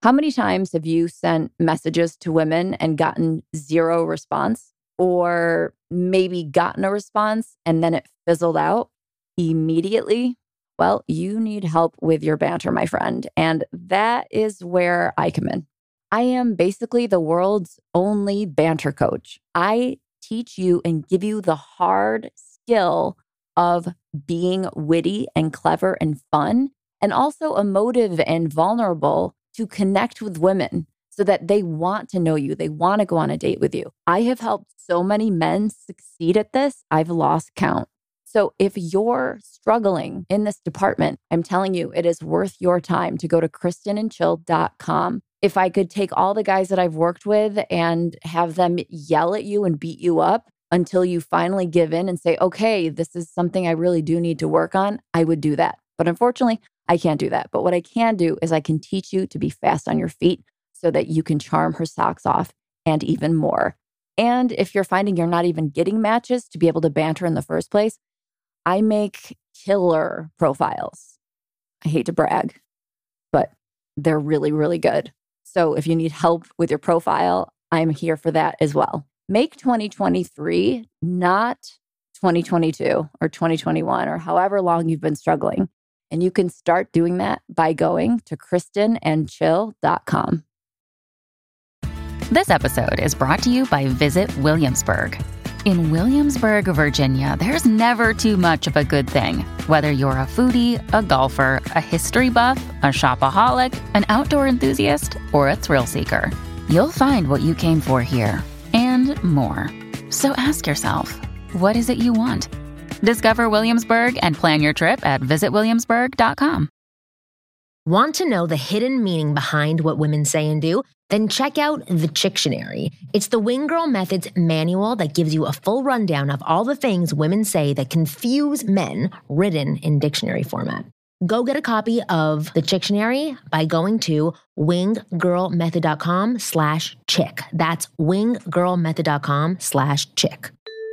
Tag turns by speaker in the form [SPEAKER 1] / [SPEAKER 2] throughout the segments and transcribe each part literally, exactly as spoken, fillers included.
[SPEAKER 1] How many times have you sent messages to women and gotten zero response? Or maybe gotten a response and then it fizzled out immediately? Well, you need help with your banter, my friend. And that is where I come in. I am basically the world's only banter coach. I teach you and give you the hard skill of being witty and clever and fun, and also emotive and vulnerable to connect with women so that they want to know you. They want to go on a date with you. I have helped so many men succeed at this, I've lost count. So if you're struggling in this department, I'm telling you, it is worth your time to go to kristen and chill dot com. If I could take all the guys that I've worked with and have them yell at you and beat you up until you finally give in and say, okay, this is something I really do need to work on, I would do that. But unfortunately, I can't do that. But what I can do is I can teach you to be fast on your feet so that you can charm her socks off and even more. And if you're finding you're not even getting matches to be able to banter in the first place, I make killer profiles. I hate to brag, but they're really, really good. So if you need help with your profile, I'm here for that as well. Make twenty twenty-three not twenty twenty-two or twenty twenty-one or however long you've been struggling. And you can start doing that by going to kristen and chill dot com.
[SPEAKER 2] This episode is brought to you by Visit Williamsburg. In Williamsburg, Virginia, there's never too much of a good thing. Whether you're a foodie, a golfer, a history buff, a shopaholic, an outdoor enthusiast, or a thrill seeker, you'll find what you came for here and more. So ask yourself, what is it you want? Discover Williamsburg and plan your trip at visit williamsburg dot com.
[SPEAKER 3] Want to know the hidden meaning behind what women say and do? Then check out The Chictionary. It's the Wing Girl Methods manual that gives you a full rundown of all the things women say that confuse men, written in dictionary format. Go get a copy of The Chictionary by going to winggirlmethod.com slash chick. That's winggirlmethod.com slash chick.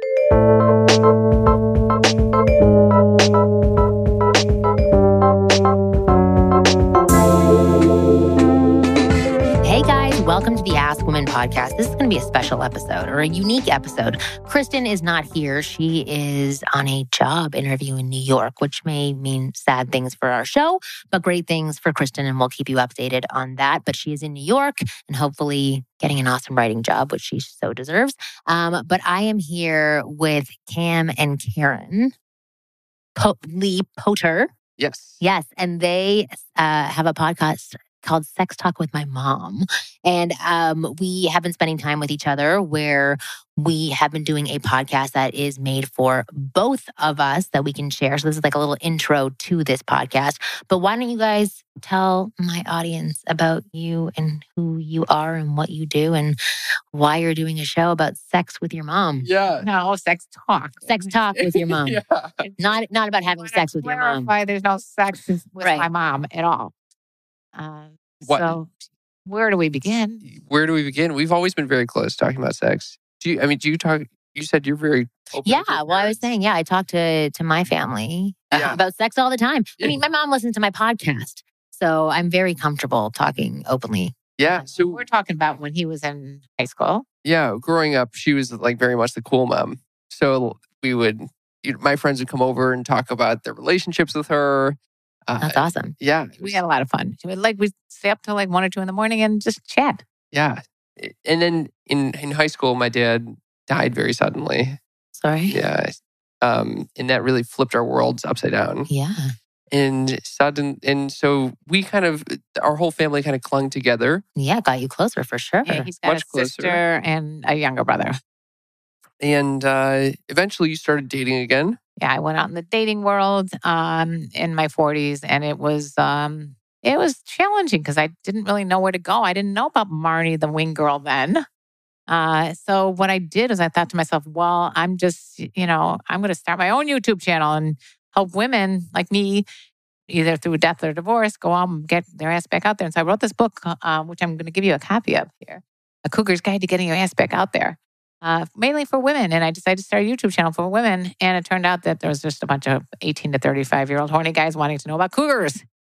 [SPEAKER 3] Welcome to the Ask Women podcast. This is going to be a special episode or a unique episode. Kristen is not here. She is on a job interview in New York, which may mean sad things for our show, but great things for Kristen, and we'll keep you updated on that. But she is in New York and hopefully getting an awesome writing job, which she so deserves. Um, but I am here with Cam and Karen po- Lee Potter.
[SPEAKER 4] Yes.
[SPEAKER 3] Yes. And they uh, have a podcast called Sex Talk with My Mom. And um, we have been spending time with each other where we have been doing a podcast that is made for both of us that we can share. So this is like a little intro to this podcast. But why don't you guys tell my audience about you and who you are and what you do and why you're doing a show about sex with your mom?
[SPEAKER 4] Yeah.
[SPEAKER 5] No, sex talk.
[SPEAKER 3] Sex talk with your mom.
[SPEAKER 4] Yeah.
[SPEAKER 3] Not, not about having sex with your mom.
[SPEAKER 5] Clarify, there's no sex with
[SPEAKER 3] Right.
[SPEAKER 5] my mom at all. Uh,
[SPEAKER 4] What-
[SPEAKER 5] So where do we begin?
[SPEAKER 4] Where do we begin? We've always been very close talking about sex. Do you, I mean, do you talk, you said you're very open
[SPEAKER 3] Yeah,
[SPEAKER 4] with your
[SPEAKER 3] well, I was
[SPEAKER 4] parents.
[SPEAKER 3] saying, yeah, I talk to to my family uh,
[SPEAKER 4] Yeah.
[SPEAKER 3] about sex all the time.
[SPEAKER 4] Yeah.
[SPEAKER 3] I mean, my mom listens to my podcast, so I'm very comfortable talking openly.
[SPEAKER 4] Yeah. So,
[SPEAKER 5] We're talking about when he was in high school.
[SPEAKER 4] yeah, growing up, she was like very much the cool mom. So we would, you know, my friends would come over and talk about their relationships with her. Uh,
[SPEAKER 3] That's awesome.
[SPEAKER 4] yeah. it
[SPEAKER 5] We
[SPEAKER 4] was-
[SPEAKER 5] had a lot of fun. Like we'd stay up till like one or two in the morning and just chat.
[SPEAKER 4] Yeah. And then in, in high school, my dad died very suddenly.
[SPEAKER 3] Sorry.
[SPEAKER 4] Yeah. Um, and that really flipped our worlds upside down.
[SPEAKER 3] Yeah.
[SPEAKER 4] And sudden, and so we kind of, our whole family kind of clung together.
[SPEAKER 3] Yeah, got you closer for sure.
[SPEAKER 5] Yeah, he's got
[SPEAKER 4] Much
[SPEAKER 5] a
[SPEAKER 4] closer.
[SPEAKER 5] sister and a younger brother.
[SPEAKER 4] And uh, eventually you started dating again.
[SPEAKER 5] Yeah, I went out in the dating world um, in my forties, and it was um, it was challenging because I didn't really know where to go. I didn't know about Marnie, the wing girl, then. Uh, so what I did is I thought to myself, well, I'm just, you know, I'm going to start my own YouTube channel and help women like me, either through death or divorce, go out and get their ass back out there. And so I wrote this book, uh, which I'm going to give you a copy of here, A Cougar's Guide to Getting Your Ass Back Out There. Uh, mainly for women. And I decided to start a YouTube channel for women. And it turned out that there was just a bunch of eighteen to thirty-five year old horny guys wanting to know about cougars.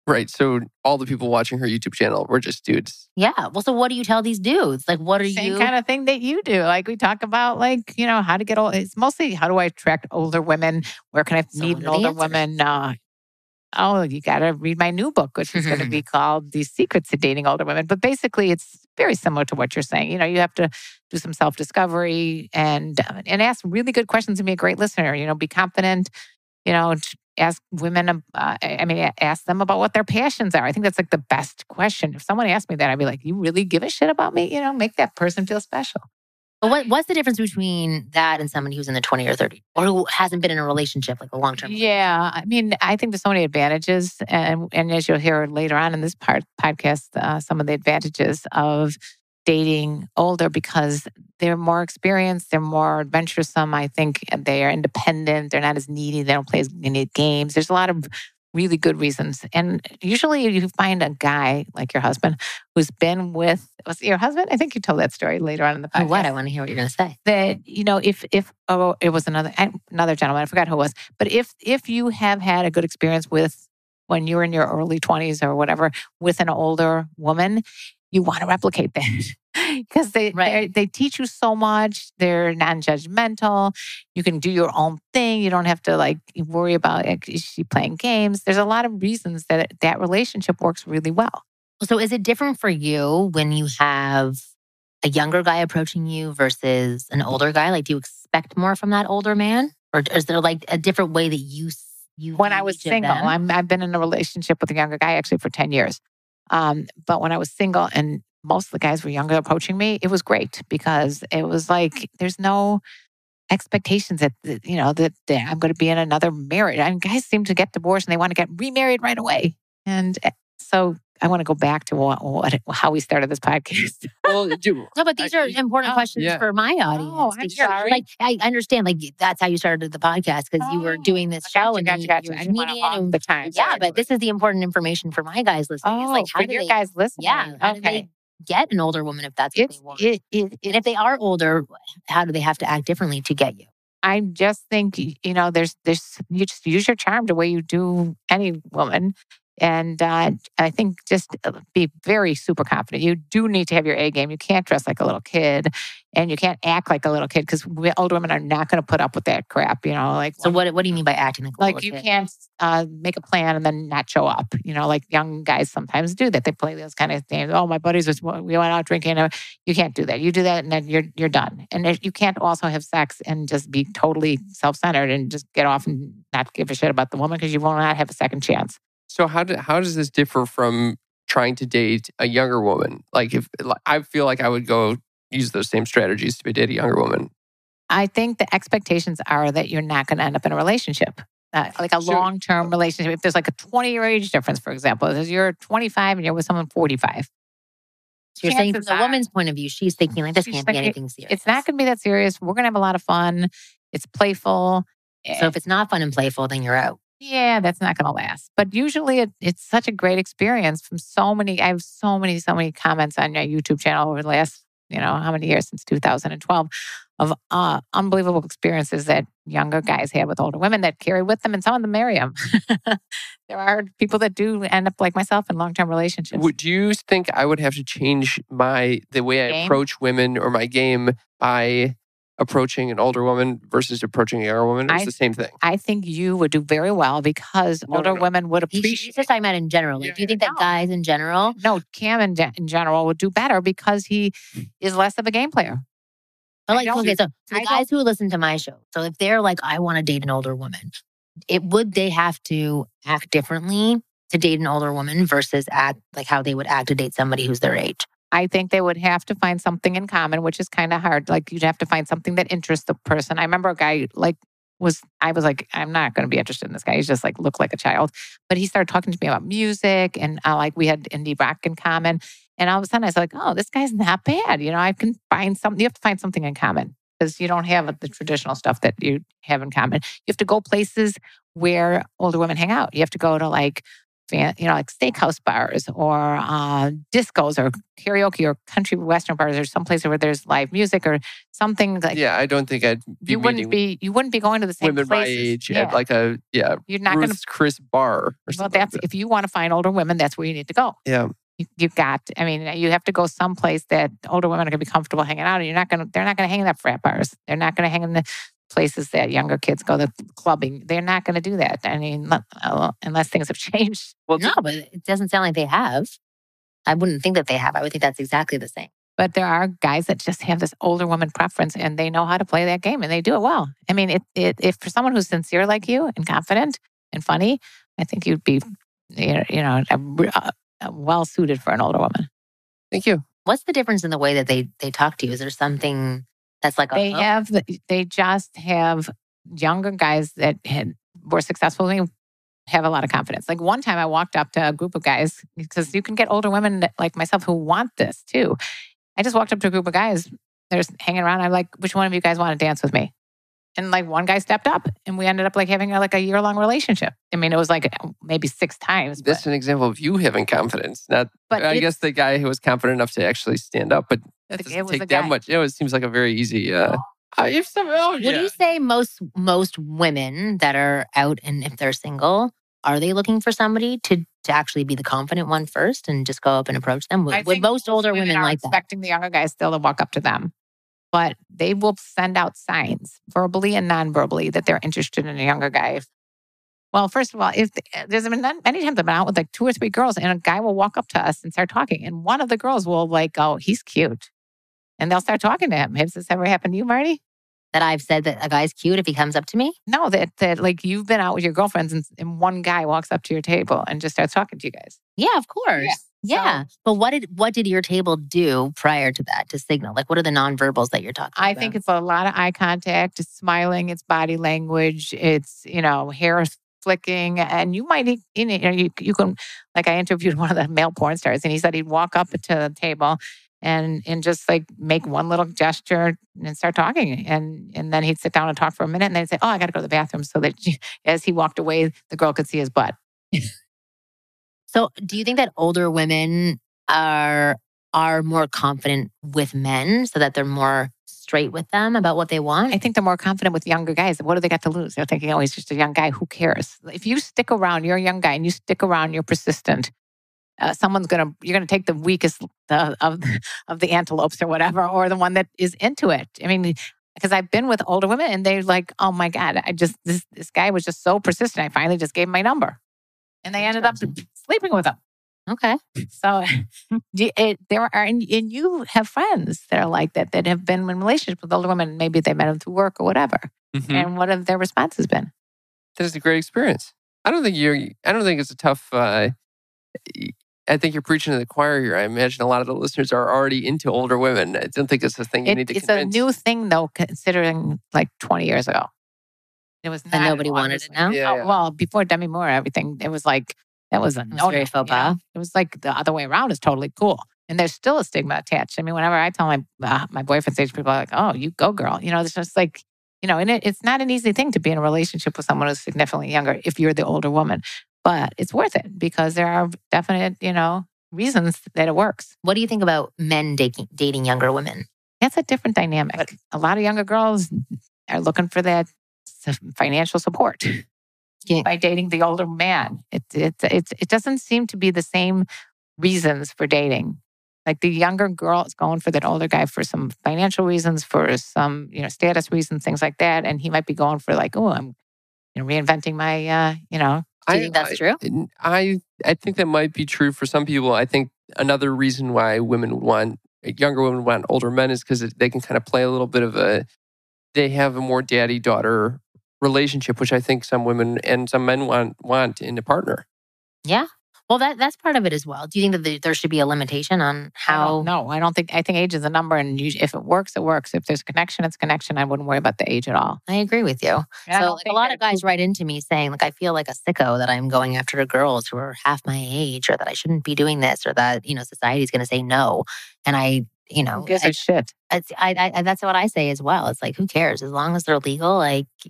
[SPEAKER 4] Right. So all the people watching her YouTube channel were just dudes.
[SPEAKER 3] Yeah. Well, so what do you tell these dudes? Like, what are
[SPEAKER 5] Same
[SPEAKER 3] you?
[SPEAKER 5] kind of thing that you do. Like we talk about, like, you know, how to get old. It's mostly how do I attract older women? Where can I
[SPEAKER 3] So
[SPEAKER 5] meet
[SPEAKER 3] what
[SPEAKER 5] an
[SPEAKER 3] are the
[SPEAKER 5] older
[SPEAKER 3] answers?
[SPEAKER 5] woman? Uh, oh, you got to read my new book, which is going to be called The Secrets to Dating Older Women. But basically, it's very similar to what you're saying. You know, you have to do some self-discovery and uh, and ask really good questions and be a great listener. You know, be confident. You know, t- ask women, um, uh, I mean, a- ask them about what their passions are. I think that's like the best question. If someone asked me that, I'd be like, you really give a shit about me? You know, make that person feel special.
[SPEAKER 3] But what, what's the difference between that and somebody who's in the twenty or thirty or who hasn't been in a relationship, like a long term?
[SPEAKER 5] Yeah. I mean, I think there's so many advantages. And, and as you'll hear later on in this part podcast, uh, some of the advantages of dating older because they're more experienced, they're more adventuresome. I think they are independent, they're not as needy, they don't play as many games. There's a lot of really good reasons. And usually you find a guy like your husband who's been with, was it your husband? I think you told that story later on in the podcast.
[SPEAKER 3] Oh, what? I want to hear what you're going to say.
[SPEAKER 5] That, you know, if, if, oh, it was another, another gentleman, I forgot who it was. But if, if you have had a good experience with, when you were in your early twenties or whatever, with an older woman, you want to replicate that because they
[SPEAKER 3] Right.
[SPEAKER 5] they teach you so much. They're non-judgmental. You can do your own thing. You don't have to like worry about like, is she playing games. There's a lot of reasons that that relationship works really well.
[SPEAKER 3] So is it different for you when you have a younger guy approaching you versus an older guy? Like, do you expect more from that older man, or is there like a different way that you you?
[SPEAKER 5] When
[SPEAKER 3] view
[SPEAKER 5] I was
[SPEAKER 3] each of
[SPEAKER 5] single,
[SPEAKER 3] them?
[SPEAKER 5] I'm, I've been in a relationship with a younger guy actually for ten years. Um, but when I was single and most of the guys were younger approaching me, it was great because it was like, there's no expectations that, that, you know, that, that I'm going to be in another marriage. I mean, guys seem to get divorced and they want to get remarried right away. And uh, so I want to go back to what, what how we started this podcast.
[SPEAKER 4] Well, do,
[SPEAKER 3] No, but these
[SPEAKER 4] I-
[SPEAKER 3] are important
[SPEAKER 5] oh,
[SPEAKER 3] questions
[SPEAKER 4] yeah.
[SPEAKER 3] for my audience.
[SPEAKER 5] Oh, I'm
[SPEAKER 3] to hear.
[SPEAKER 5] sorry.
[SPEAKER 3] Like, I understand, like, that's how you started the podcast because you were
[SPEAKER 5] Oh,
[SPEAKER 3] doing this
[SPEAKER 5] I
[SPEAKER 3] show
[SPEAKER 5] gotcha,
[SPEAKER 3] and
[SPEAKER 5] gotcha,
[SPEAKER 3] you,
[SPEAKER 5] gotcha.
[SPEAKER 3] you're
[SPEAKER 5] I
[SPEAKER 3] a
[SPEAKER 5] didn't want to
[SPEAKER 3] comedian.
[SPEAKER 5] hog
[SPEAKER 3] And,
[SPEAKER 5] the time.
[SPEAKER 3] yeah,
[SPEAKER 5] Sorry.
[SPEAKER 3] but this is the important information for my guys listening.
[SPEAKER 5] Oh,
[SPEAKER 3] is like, how
[SPEAKER 5] for
[SPEAKER 3] do
[SPEAKER 5] your
[SPEAKER 3] they,
[SPEAKER 5] guys listening.
[SPEAKER 3] yeah, how do
[SPEAKER 5] okay.
[SPEAKER 3] they get an older woman if that's what
[SPEAKER 5] It's,
[SPEAKER 3] they want?
[SPEAKER 5] it, it,
[SPEAKER 3] and if
[SPEAKER 5] it's
[SPEAKER 3] they are older, how do they have to act differently to get you?
[SPEAKER 5] I just think, you know, there's, there's, you just use your charm the way you do any woman. And uh, I think just be very super confident. You do need to have your A game. You can't dress like a little kid and you can't act like a little kid because older women are not going to put up with that crap, you know, like.
[SPEAKER 3] So what, what do you mean by acting like a
[SPEAKER 5] Like
[SPEAKER 3] little
[SPEAKER 5] you
[SPEAKER 3] kid?
[SPEAKER 5] can't uh, make a plan and then not show up. You know, like young guys sometimes do that. They play those kind of things. Oh, my buddies, was, we went out drinking. You can't do that. You do that and then you're you're done. And if, you can't also have sex and just be totally self-centered and just get off and not give a shit about the woman because you will not have a second chance.
[SPEAKER 4] So how do, how does this differ from trying to date a younger woman? Like if like, I feel like I would go use those same strategies to date a younger woman.
[SPEAKER 5] I think the expectations are that you're not going to end up in a relationship, uh, like a
[SPEAKER 4] So-
[SPEAKER 5] long-term relationship. If there's like a twenty-year age difference, for example, if you're twenty-five and you're with someone forty-five,
[SPEAKER 3] So you're saying from
[SPEAKER 5] chances
[SPEAKER 3] the
[SPEAKER 5] are-
[SPEAKER 3] woman's point of view, she's thinking like this
[SPEAKER 5] She's
[SPEAKER 3] can't be
[SPEAKER 5] thinking,
[SPEAKER 3] anything serious.
[SPEAKER 5] it's not going to be that serious. We're going to have a lot of fun. It's playful.
[SPEAKER 3] So if it's not fun and playful, then you're out.
[SPEAKER 5] Yeah, that's not going to last. But usually it, it's such a great experience from so many, I have so many, so many comments on your YouTube channel over the last, you know, how many years since two thousand twelve of uh, unbelievable experiences that younger guys have with older women that carry with them and some of them marry them. There are people that do end up like myself in long-term relationships.
[SPEAKER 4] Would you think I would have to change my the way I
[SPEAKER 5] Game?
[SPEAKER 4] approach women or my game by approaching an older woman versus approaching a younger woman? It's
[SPEAKER 5] I-
[SPEAKER 4] the same thing.
[SPEAKER 5] I think you would do very well because
[SPEAKER 4] No, no,
[SPEAKER 5] older
[SPEAKER 4] no.
[SPEAKER 5] women would
[SPEAKER 3] He's,
[SPEAKER 5] appreciate.
[SPEAKER 3] he's just talking about in general. Like,
[SPEAKER 4] Yeah,
[SPEAKER 3] do you think
[SPEAKER 5] yeah.
[SPEAKER 3] that guys in general?
[SPEAKER 5] No, Cam in, ge- in general would do better because he is less of a game player.
[SPEAKER 3] But
[SPEAKER 5] I
[SPEAKER 3] like,
[SPEAKER 5] don't-
[SPEAKER 3] okay, so, so the
[SPEAKER 5] I
[SPEAKER 3] guys who listen to my show, so if they're like, I want to date an older woman, it would they have to act differently to date an older woman versus act like how they would act to date somebody who's their age?
[SPEAKER 5] I think they would have to find something in common, which is kind of hard. Like you'd have to find something that interests the person. I remember a guy like was, I was like, I'm not going to be interested in this guy. He's just like, looked like a child. But he started talking to me about music and uh, like we had indie rock in common. And all of a sudden I was like, oh, this guy's not bad. You know, I can find something. You have to find something in common because you don't have the traditional stuff that you have in common. You have to go places where older women hang out. You have to go to like fan, you know, like steakhouse bars or uh, discos or karaoke or country western bars or some places where there's live music or something like.
[SPEAKER 4] Yeah, I don't think I'd be
[SPEAKER 5] you wouldn't be you wouldn't be going to the same
[SPEAKER 4] women
[SPEAKER 5] places.
[SPEAKER 4] my age
[SPEAKER 5] yeah.
[SPEAKER 4] at like a yeah.
[SPEAKER 5] You're not
[SPEAKER 4] Ruth's
[SPEAKER 5] going to
[SPEAKER 4] Chris bar. Or
[SPEAKER 5] well,
[SPEAKER 4] something
[SPEAKER 5] that's
[SPEAKER 4] like that.
[SPEAKER 5] if you want to find older women, that's where you need to go.
[SPEAKER 4] Yeah.
[SPEAKER 5] You, you've got. I mean, you have to go someplace that older women are going to be comfortable hanging out. And you're not going to. They're not going to hang in that frat bars. They're not going to hang in the places that younger kids go to clubbing. They're not going to do that. I mean, unless things have changed.
[SPEAKER 3] Well, no, but it doesn't sound like they have. I wouldn't think that they have. I would think that's exactly the same.
[SPEAKER 5] But there are guys that just have this older woman preference, and they know how to play that game, and they do it well. I mean, it, it, if for someone who's sincere like you and confident and funny, I think you'd be, you know, you know a, a well suited for an older woman.
[SPEAKER 4] Thank you.
[SPEAKER 3] What's the difference in the way that they they talk to you? Is there something that's like a,
[SPEAKER 5] they have? The, they just have younger guys that had, were successful. They have a lot of confidence. Like one time, I walked up to a group of guys because you can get older women that, like myself who want this too. I just walked up to a group of guys. They're just hanging around. I'm like, which one of you guys want to dance with me? And like one guy stepped up and we ended up like having a, like a year long relationship. I mean, it was like maybe six times.
[SPEAKER 4] That's
[SPEAKER 5] but,
[SPEAKER 4] an example of you having confidence. Not,
[SPEAKER 5] but
[SPEAKER 4] I guess the guy who was confident enough to actually stand up, but that
[SPEAKER 5] it
[SPEAKER 4] doesn't
[SPEAKER 5] was
[SPEAKER 4] take
[SPEAKER 5] the
[SPEAKER 4] that
[SPEAKER 5] guy.
[SPEAKER 4] much. You know, it seems like a very easy. Uh, uh, if some, oh,
[SPEAKER 3] Would
[SPEAKER 4] yeah.
[SPEAKER 3] you say most most women that are out and if they're single, are they looking for somebody to, to actually be the confident one first and just go up and approach them? Would,
[SPEAKER 5] I
[SPEAKER 3] would
[SPEAKER 5] think
[SPEAKER 3] most older women
[SPEAKER 5] are
[SPEAKER 3] like that?
[SPEAKER 5] expecting the younger guys still to walk up to them, but they will send out signs verbally and non-verbally that they're interested in a younger guy. Well, first of all, if there's been many times I've been out with like two or three girls, and a guy will walk up to us and start talking, and one of the girls will like go, "He's cute," and they'll start talking to him. Has this ever happened to you, Marty?
[SPEAKER 3] That I've said that a guy's cute if he comes up to me?
[SPEAKER 5] No, that that like you've been out with your girlfriends and, and one guy walks up to your table and just starts talking to you guys.
[SPEAKER 3] Yeah, of course.
[SPEAKER 5] Yeah.
[SPEAKER 3] Yeah.
[SPEAKER 5] So-
[SPEAKER 3] but what did what did your table do prior to that to signal? Like, what are the nonverbals that you're talking
[SPEAKER 5] I
[SPEAKER 3] about?
[SPEAKER 5] think it's a lot of eye contact, it's smiling, it's body language, it's, you know, hair flicking. And you might, you know, you, you can, like I interviewed one of the male porn stars and he said he'd walk up to the table and and just like make one little gesture and start talking. And and then he'd sit down and talk for a minute and then he'd say, oh, I got to go to the bathroom. So that as he walked away, the girl could see his butt.
[SPEAKER 3] So do you think that older women are are more confident with men so that they're more straight with them about what they want?
[SPEAKER 5] I think they're more confident with younger guys. What do they got to lose? They're thinking, oh, he's just a young guy. Who cares? If you stick around, you're a young guy and you stick around, you're persistent. Uh, someone's going to, you're going to take the weakest uh, of, of the antelopes or whatever, or the one that is into it. I mean, because I've been with older women and they're like, oh my God, I just, this, this guy was just so persistent. I finally just gave him my number. And they ended up sleeping with him.
[SPEAKER 3] Okay.
[SPEAKER 5] So it, there are, and, and you have friends that are like that, that have been in relationships with older women. Maybe they met them through work or whatever.
[SPEAKER 4] Mhm.
[SPEAKER 5] And what have their responses been?
[SPEAKER 4] That's a great experience. I don't think you're. I don't think it's a tough. Uh, I think you're preaching to the choir here. I imagine a lot of the listeners are already into older women. I don't think it's a thing you
[SPEAKER 5] It,
[SPEAKER 4] need to
[SPEAKER 5] it's
[SPEAKER 4] convince.
[SPEAKER 5] a new thing, though, considering like twenty years ago. It was not.
[SPEAKER 3] And nobody wanted it now?
[SPEAKER 4] Yeah,
[SPEAKER 5] Oh,
[SPEAKER 4] yeah.
[SPEAKER 5] well, before Demi Moore, everything, it was like, that was a
[SPEAKER 3] was
[SPEAKER 5] no
[SPEAKER 3] very faux pas.
[SPEAKER 5] It was like the other way around is totally cool. And there's still a stigma attached. I mean, whenever I tell my uh, my boyfriend's age, people are like, oh, you go, girl. You know, it's just like, you know, and it, it's not an easy thing to be in a relationship with someone who's significantly younger if you're the older woman. But it's worth it because there are definite, you know, reasons that it works.
[SPEAKER 3] What do you think about men dating dating younger women?
[SPEAKER 5] That's a different dynamic. A lot of younger girls are looking for that s- financial support
[SPEAKER 3] Yeah.
[SPEAKER 5] by dating the older man. It, it, it, it doesn't seem to be the same reasons for dating. Like the younger girl is going for that older guy for some financial reasons, for some, you know, status reasons, things like that. And he might be going for like, oh, I'm, you know, reinventing my, uh, you know.
[SPEAKER 3] Do you think that's true?
[SPEAKER 4] I I think that might be true for some people. I think another reason why women would want younger women want older men is because they can kind of play a little bit of a. They have a more daddy daughter relationship, which I think some women and some men want want in a partner.
[SPEAKER 3] Yeah. Well, that that's part of it as well. Do you think that the- there should be a limitation on how?
[SPEAKER 5] No, I don't think, I think age is a number. And you, if it works, it works. If there's connection, it's connection. I wouldn't worry about the age at all.
[SPEAKER 3] I agree with you.
[SPEAKER 5] And I
[SPEAKER 3] So
[SPEAKER 5] don't
[SPEAKER 3] like, a
[SPEAKER 5] think
[SPEAKER 3] lot
[SPEAKER 5] that
[SPEAKER 3] of guys write into me saying, like, I feel like a sicko that I'm going after girls who are half my age, or that I shouldn't be doing this, or that, you know, society's going to say no. And I, you know,
[SPEAKER 5] Who gives
[SPEAKER 3] I,
[SPEAKER 5] a shit?
[SPEAKER 3] it's, I, I, that's what I say as well. It's like, who cares? As long as they're legal, like,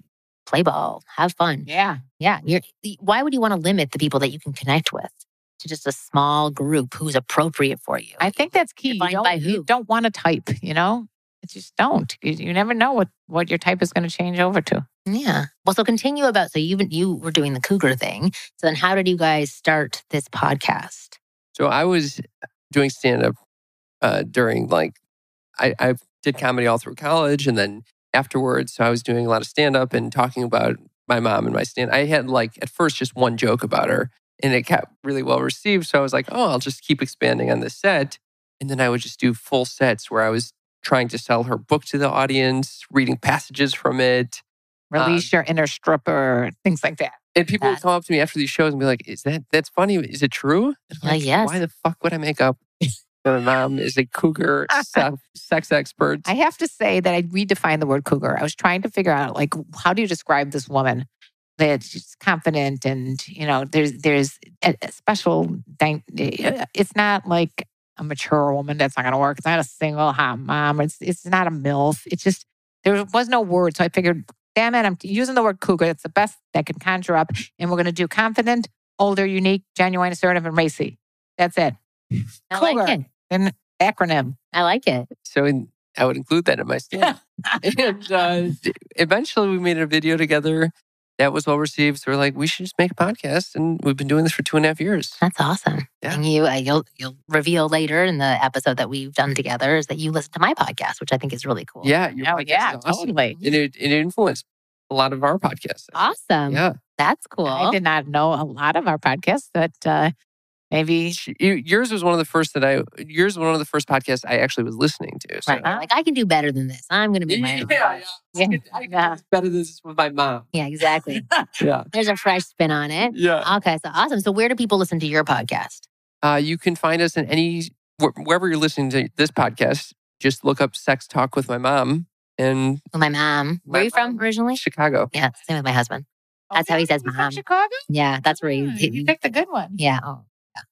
[SPEAKER 3] play ball, have fun.
[SPEAKER 5] Yeah.
[SPEAKER 3] Yeah. You're, why would you want to limit the people that you can connect with to just a small group who's appropriate for you?
[SPEAKER 5] I think that's key. You
[SPEAKER 3] Defined
[SPEAKER 5] don't,
[SPEAKER 3] by
[SPEAKER 5] you
[SPEAKER 3] who?
[SPEAKER 5] don't want to type, you know? It just don't. You, you never know what, what your type is going to change over to.
[SPEAKER 3] Yeah. Well, so continue about, so you you were doing the cougar thing. So then how did you guys start this podcast?
[SPEAKER 4] So I was doing stand-up uh, during like, I, I did comedy all through college. And then afterwards, so I was doing a lot of stand-up and talking about my mom and my stand. I had like, at first, just one joke about her. And it kept really well received. So I was like, oh, I'll just keep expanding on this set. And then I would just do full sets where I was trying to sell her book to the audience, reading passages from it.
[SPEAKER 5] Release
[SPEAKER 4] Um,
[SPEAKER 5] your inner stripper, things like that.
[SPEAKER 4] And people would
[SPEAKER 3] That-
[SPEAKER 4] come up to me after these shows and be like, "Is that that's funny? Is it true?" And I'm
[SPEAKER 3] Uh,
[SPEAKER 4] like,
[SPEAKER 3] yes.
[SPEAKER 4] Why the fuck would I make up that my mom is a cougar se- sex expert?
[SPEAKER 5] I have to say that I redefined the word cougar. I was trying to figure out, like, how do you describe this woman? That she's confident and, you know, there's there's a, a special, dy- it's not like a mature woman that's not going to work. It's not a single hot mom. It's it's not a MILF. It's just, there was no word. So I figured, damn it, I'm using the word cougar. It's the best that can conjure up. And we're going to do confident, older, unique, genuine, assertive, and racy. That's it.
[SPEAKER 3] I
[SPEAKER 5] cougar.
[SPEAKER 3] like it.
[SPEAKER 5] An acronym.
[SPEAKER 3] I like it.
[SPEAKER 4] So in, I would include that in my stand. and uh, eventually we made a video together that was well received. So we're like, we should just make a podcast. And we've been doing this for two and a half years.
[SPEAKER 3] That's awesome.
[SPEAKER 4] Yeah.
[SPEAKER 3] And you, uh, you'll you'll reveal later in the episode that we've done together is that you listen to my podcast, which I think is really cool.
[SPEAKER 4] Yeah. Your
[SPEAKER 5] Oh,
[SPEAKER 4] podcast
[SPEAKER 5] yeah,
[SPEAKER 4] is awesome.
[SPEAKER 5] totally.
[SPEAKER 4] And it, it influenced a lot of our podcasts.
[SPEAKER 3] Awesome.
[SPEAKER 4] Yeah.
[SPEAKER 3] That's cool.
[SPEAKER 5] I did not know a lot of our podcasts, but uh, maybe.
[SPEAKER 4] You- Yours was one of the first that I, yours was one of the first podcasts I actually was listening to. So.
[SPEAKER 3] Right. You're like, I can do better than this. I'm going to be my own.
[SPEAKER 4] yeah,
[SPEAKER 5] Yeah.
[SPEAKER 4] yeah. I can
[SPEAKER 5] Yeah.
[SPEAKER 4] do better than this with my mom.
[SPEAKER 3] Yeah, exactly.
[SPEAKER 4] Yeah.
[SPEAKER 3] There's a fresh spin on it.
[SPEAKER 4] Yeah.
[SPEAKER 3] Okay, so awesome. So where do people listen to your podcast?
[SPEAKER 4] Uh, you can find us in any, wh- wherever you're listening to this podcast, just look up Sex Talk with My Mom in
[SPEAKER 3] With my mom. Where
[SPEAKER 4] My
[SPEAKER 3] are you from
[SPEAKER 4] mom.
[SPEAKER 3] originally?
[SPEAKER 4] Chicago.
[SPEAKER 3] Yeah, same with my husband. That's how he says
[SPEAKER 5] You're from
[SPEAKER 3] mom.
[SPEAKER 5] Chicago?
[SPEAKER 3] Yeah, that's where he,
[SPEAKER 5] Ah,
[SPEAKER 3] he-
[SPEAKER 5] You picked a good one.
[SPEAKER 3] yeah. Oh,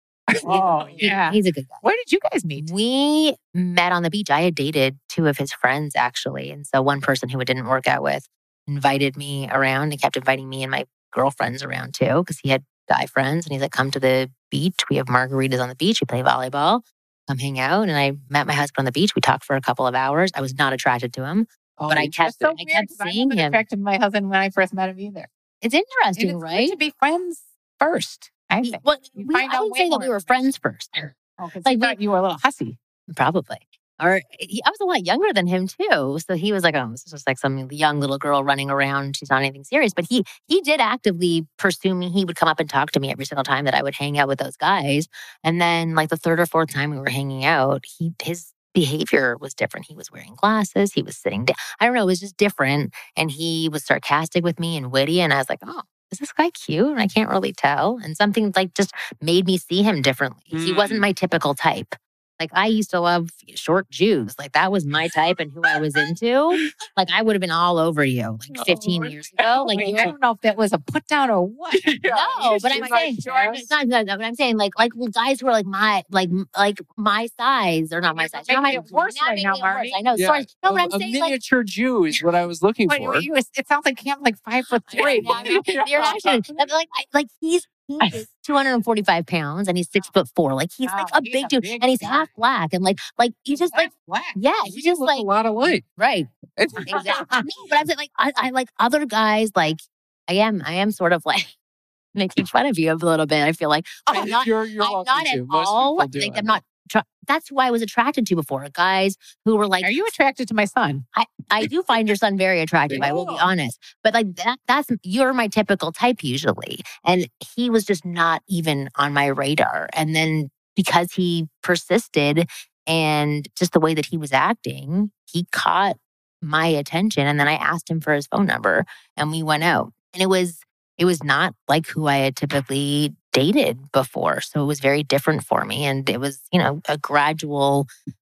[SPEAKER 5] Oh,
[SPEAKER 3] he-
[SPEAKER 5] yeah.
[SPEAKER 3] he's a good guy.
[SPEAKER 5] Where did you guys meet?
[SPEAKER 3] We met on the beach. I had dated two of his friends actually. And so one person who it didn't work out with invited me around and kept inviting me and my girlfriends around too, because he had guy friends. And he's like, come to the beach. We have margaritas on the beach. We play volleyball. Come hang out. And I met my husband on the beach. We talked for a couple of hours. I was not attracted to him, but I kept,
[SPEAKER 5] That's so
[SPEAKER 3] I
[SPEAKER 5] weird,
[SPEAKER 3] kept
[SPEAKER 5] 'cause I
[SPEAKER 3] seeing
[SPEAKER 5] wasn't
[SPEAKER 3] him.
[SPEAKER 5] attracted to my husband when I first met him either.
[SPEAKER 3] It's
[SPEAKER 5] And
[SPEAKER 3] interesting,
[SPEAKER 5] it's good
[SPEAKER 3] right?
[SPEAKER 5] to be friends first, I think.
[SPEAKER 3] Well,
[SPEAKER 5] You
[SPEAKER 3] we,
[SPEAKER 5] find
[SPEAKER 3] I
[SPEAKER 5] out
[SPEAKER 3] wouldn't
[SPEAKER 5] way
[SPEAKER 3] say that
[SPEAKER 5] more
[SPEAKER 3] we were
[SPEAKER 5] information.
[SPEAKER 3] friends first.
[SPEAKER 5] Oh, 'cause
[SPEAKER 3] like
[SPEAKER 5] he
[SPEAKER 3] we-
[SPEAKER 5] thought you were a little hussy.
[SPEAKER 3] Probably. Or he, I was a lot younger than him too. So he was like, oh, this is just like some young little girl running around. She's not anything serious. But he he did actively pursue me. He would come up and talk to me every single time that I would hang out with those guys. And then like the third or fourth time we were hanging out, he his behavior was different. He was wearing glasses. He was sitting down. I don't know. It was just different. And he was sarcastic with me and witty. And I was like, oh, is this guy cute? And I can't really tell. And something like just made me see him differently. He wasn't
[SPEAKER 4] Mm.
[SPEAKER 3] my typical type. Like I used to love short Jews. Like that was my type and who I was into. Like I would have been all over you like fifteen
[SPEAKER 4] Oh,
[SPEAKER 3] years ago. Like
[SPEAKER 5] Wait,
[SPEAKER 3] you
[SPEAKER 5] I
[SPEAKER 3] were,
[SPEAKER 5] don't know if that was a put down or what.
[SPEAKER 3] no, but I'm saying it's not, no, no, but I'm saying like like guys who are like my like like my size or not my
[SPEAKER 5] You're
[SPEAKER 3] size. Not my,
[SPEAKER 5] making it worse
[SPEAKER 3] not
[SPEAKER 5] right
[SPEAKER 3] making
[SPEAKER 5] now,
[SPEAKER 3] it worse.
[SPEAKER 5] Marty.
[SPEAKER 3] I know.
[SPEAKER 4] Yeah,
[SPEAKER 3] Sorry. No, but
[SPEAKER 4] a,
[SPEAKER 3] I'm
[SPEAKER 4] a
[SPEAKER 3] saying like
[SPEAKER 4] miniature Jew is what I was looking
[SPEAKER 5] Wait,
[SPEAKER 4] for.
[SPEAKER 5] you, it sounds like Camp like five foot three.
[SPEAKER 3] you're actually like I- like he's he's two hundred forty-five pounds and he's six foot four. Like he's like
[SPEAKER 5] Oh,
[SPEAKER 3] a
[SPEAKER 5] he's
[SPEAKER 3] big
[SPEAKER 5] a
[SPEAKER 3] dude
[SPEAKER 5] big
[SPEAKER 3] and he's
[SPEAKER 5] guy.
[SPEAKER 3] half black and like like he's just like
[SPEAKER 5] black.
[SPEAKER 3] yeah
[SPEAKER 4] We
[SPEAKER 3] he's just
[SPEAKER 4] look
[SPEAKER 3] like
[SPEAKER 4] a lot alike.
[SPEAKER 3] right. Exactly. No, but I'm saying like I, I like other guys. Like I am, I am sort of like making fun of you a little bit. I feel like but I'm not.
[SPEAKER 4] you're you're
[SPEAKER 3] I'm
[SPEAKER 4] welcome
[SPEAKER 3] not at
[SPEAKER 4] to. Most
[SPEAKER 3] all.
[SPEAKER 4] people do.
[SPEAKER 3] Like
[SPEAKER 4] I
[SPEAKER 3] I'm
[SPEAKER 4] know.
[SPEAKER 3] not. Tra- that's who I was attracted to before. Guys who were like,
[SPEAKER 5] Are you attracted to my son?
[SPEAKER 3] I do find your son very attractive. I will be
[SPEAKER 5] Oh.
[SPEAKER 3] honest. But like that, that's you're my typical type usually, and he was just not even on my radar. And then because he persisted and just the way that he was acting, he caught my attention. And then I asked him for his phone number and we went out. And it was it was not like who I had typically dated before. So it was very different for me. And it was, you know, a gradual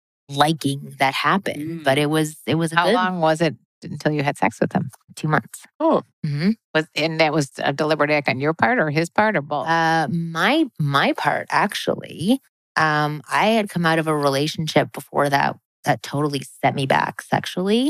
[SPEAKER 3] liking that happened.
[SPEAKER 4] Mm.
[SPEAKER 3] But it was it was a
[SPEAKER 5] How
[SPEAKER 3] good
[SPEAKER 5] long was it until you had sex with him?
[SPEAKER 3] two months.
[SPEAKER 4] Oh,
[SPEAKER 3] hmm
[SPEAKER 5] Was and that was a deliberate act on your part or his part or both?
[SPEAKER 3] Uh, my my part actually, um, I had come out of a relationship before that that totally set me back sexually,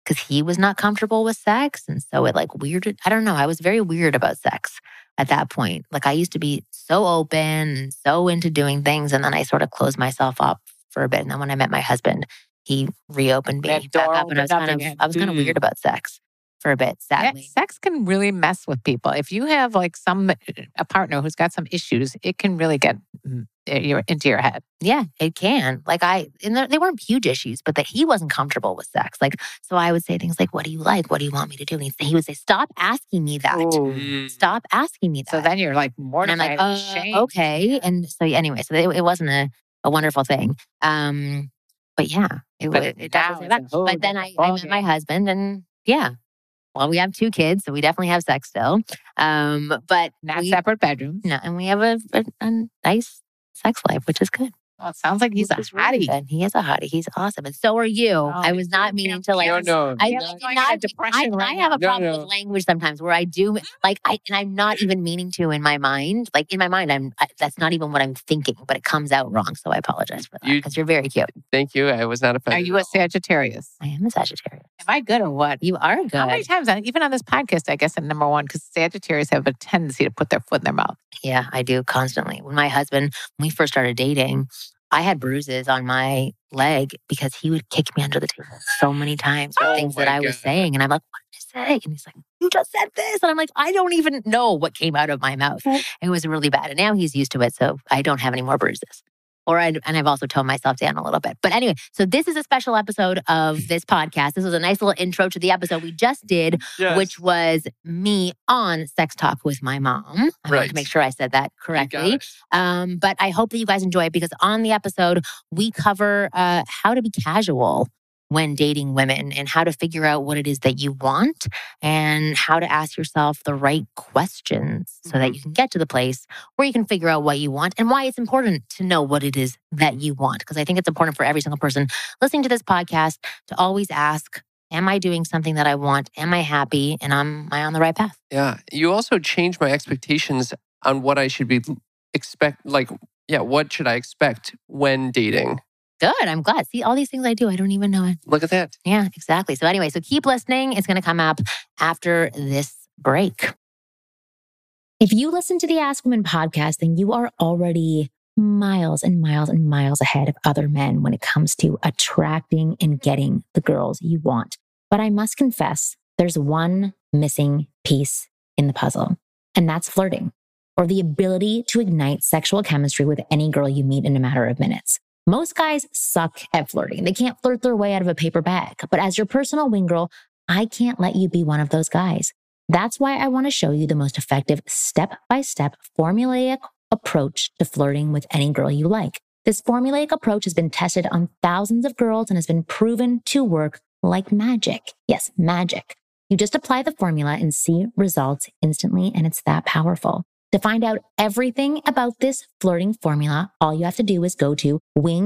[SPEAKER 3] because he was not comfortable with sex. And so it like weirded, I don't know. I was very weird about sex at that point. Like I used to be so open and so into doing things. And then I sort of closed myself up for a bit. And then when I met my husband, he reopened me
[SPEAKER 5] That
[SPEAKER 3] back
[SPEAKER 5] door
[SPEAKER 3] up. And I was
[SPEAKER 5] opened
[SPEAKER 3] kind
[SPEAKER 5] up
[SPEAKER 3] of,
[SPEAKER 5] again.
[SPEAKER 3] I was kind of weird about sex for a bit,
[SPEAKER 5] Yeah,
[SPEAKER 3] sadly.
[SPEAKER 5] sex can really mess with people. If you have like some, a partner who's got some issues, it can really get mm, your, into your head.
[SPEAKER 3] Yeah, it can. Like I, and they weren't huge issues, but that he wasn't comfortable with sex. Like, so I would say things like, what do you like? What do you want me to do? And he'd say, he would say, stop asking me that.
[SPEAKER 4] Mm.
[SPEAKER 3] Stop asking me that.
[SPEAKER 5] So then you're like
[SPEAKER 3] and I'm
[SPEAKER 5] mortified.
[SPEAKER 3] like,
[SPEAKER 5] and
[SPEAKER 3] uh,
[SPEAKER 5] ashamed.
[SPEAKER 3] okay. And so anyway, so it, it wasn't a, a wonderful thing. Um, but yeah, it,
[SPEAKER 5] But
[SPEAKER 3] it, it
[SPEAKER 5] now
[SPEAKER 3] definitely
[SPEAKER 5] it's
[SPEAKER 3] said
[SPEAKER 5] a
[SPEAKER 3] that.
[SPEAKER 5] whole
[SPEAKER 3] But then I,
[SPEAKER 5] different
[SPEAKER 3] I met my
[SPEAKER 5] ballgame.
[SPEAKER 3] husband and yeah, well, we have two kids, so we definitely have sex still. Um, but
[SPEAKER 5] Not
[SPEAKER 3] we,
[SPEAKER 5] separate bedrooms.
[SPEAKER 3] no, and we have a, a, a nice sex life, which is good.
[SPEAKER 5] Well, it sounds like he's a
[SPEAKER 3] Which is really
[SPEAKER 5] hottie.
[SPEAKER 3] good. He is a hottie. He's awesome. And so are you. I was not meaning to like.
[SPEAKER 4] No, no.
[SPEAKER 3] I,
[SPEAKER 5] Yeah,
[SPEAKER 3] I
[SPEAKER 5] I'm
[SPEAKER 3] did
[SPEAKER 5] going
[SPEAKER 3] not.
[SPEAKER 5] in a depression
[SPEAKER 3] I,
[SPEAKER 5] right
[SPEAKER 3] I have a
[SPEAKER 4] now.
[SPEAKER 3] problem
[SPEAKER 4] No, no.
[SPEAKER 3] with language sometimes where I do like I and I'm not even meaning to in my mind. Like in my mind, I'm I, that's not even what I'm thinking, but it comes out wrong. So I apologize for that
[SPEAKER 4] You-
[SPEAKER 3] because you, are very cute.
[SPEAKER 4] Thank you. I was not
[SPEAKER 5] Are
[SPEAKER 4] offended.
[SPEAKER 5] you a Sagittarius?
[SPEAKER 3] I am a Sagittarius.
[SPEAKER 5] Am I good or what?
[SPEAKER 3] You are good.
[SPEAKER 5] How many times, on- even on this podcast, I guess, at number one, because Sagittarius have a tendency to put their foot in their mouth.
[SPEAKER 3] Yeah, I do constantly. When my husband, when we first started dating, I had bruises on my leg because he would kick me under the table so many times for
[SPEAKER 4] Oh
[SPEAKER 3] things that
[SPEAKER 4] my
[SPEAKER 3] I was
[SPEAKER 4] God.
[SPEAKER 3] saying. And I'm like, what did I say? And he's like, you just said this. And I'm like, I don't even know what came out of my mouth. It was really bad. And now he's used to it. So I don't have any more bruises. Or I, and I've also toned myself down a little bit. But anyway, so this is a special episode of this podcast. This was a nice little intro to the episode we just did,
[SPEAKER 4] Yes.
[SPEAKER 3] which was me on Sex Talk with my mom. I wanted
[SPEAKER 4] Right.
[SPEAKER 3] to make sure I said that
[SPEAKER 4] You got
[SPEAKER 3] correctly.
[SPEAKER 4] it.
[SPEAKER 3] Um, but I hope that you guys enjoy it because on the episode, we cover uh, how to be casual when dating women and how to figure out what it is that you want and how to ask yourself the right questions so that you can get to the place where you can figure out what you want and why it's important to know what it is that you want. Because I think it's important for every single person listening to this podcast to always ask, am I doing something that I want? Am I happy? And am I on the right path?
[SPEAKER 4] Yeah. You also changed my expectations on what I should be expect. Like, yeah, what should I expect when dating?
[SPEAKER 3] Good. I'm glad. See, all these things I do, I don't even know it.
[SPEAKER 4] Look at that.
[SPEAKER 3] Yeah, exactly. So anyway, so keep listening. It's going to come up after this break. If you listen to the Ask Women podcast, then you are already miles and miles and miles ahead of other men when it comes to attracting and getting the girls you want. But I must confess, there's one missing piece in the puzzle, and that's flirting, or the ability to ignite sexual chemistry with any girl you meet in a matter of minutes. Most guys suck at flirting. They can't flirt their way out of a paper bag. But as your personal wing girl, I can't let you be one of those guys. That's why I want to show you the most effective step-by-step formulaic approach to flirting with any girl you like. This formulaic approach has been tested on thousands of girls and has been proven to work like magic. Yes, magic. You just apply the formula and see results instantly, and it's that powerful. To find out everything about this flirting formula, all you have to do is go to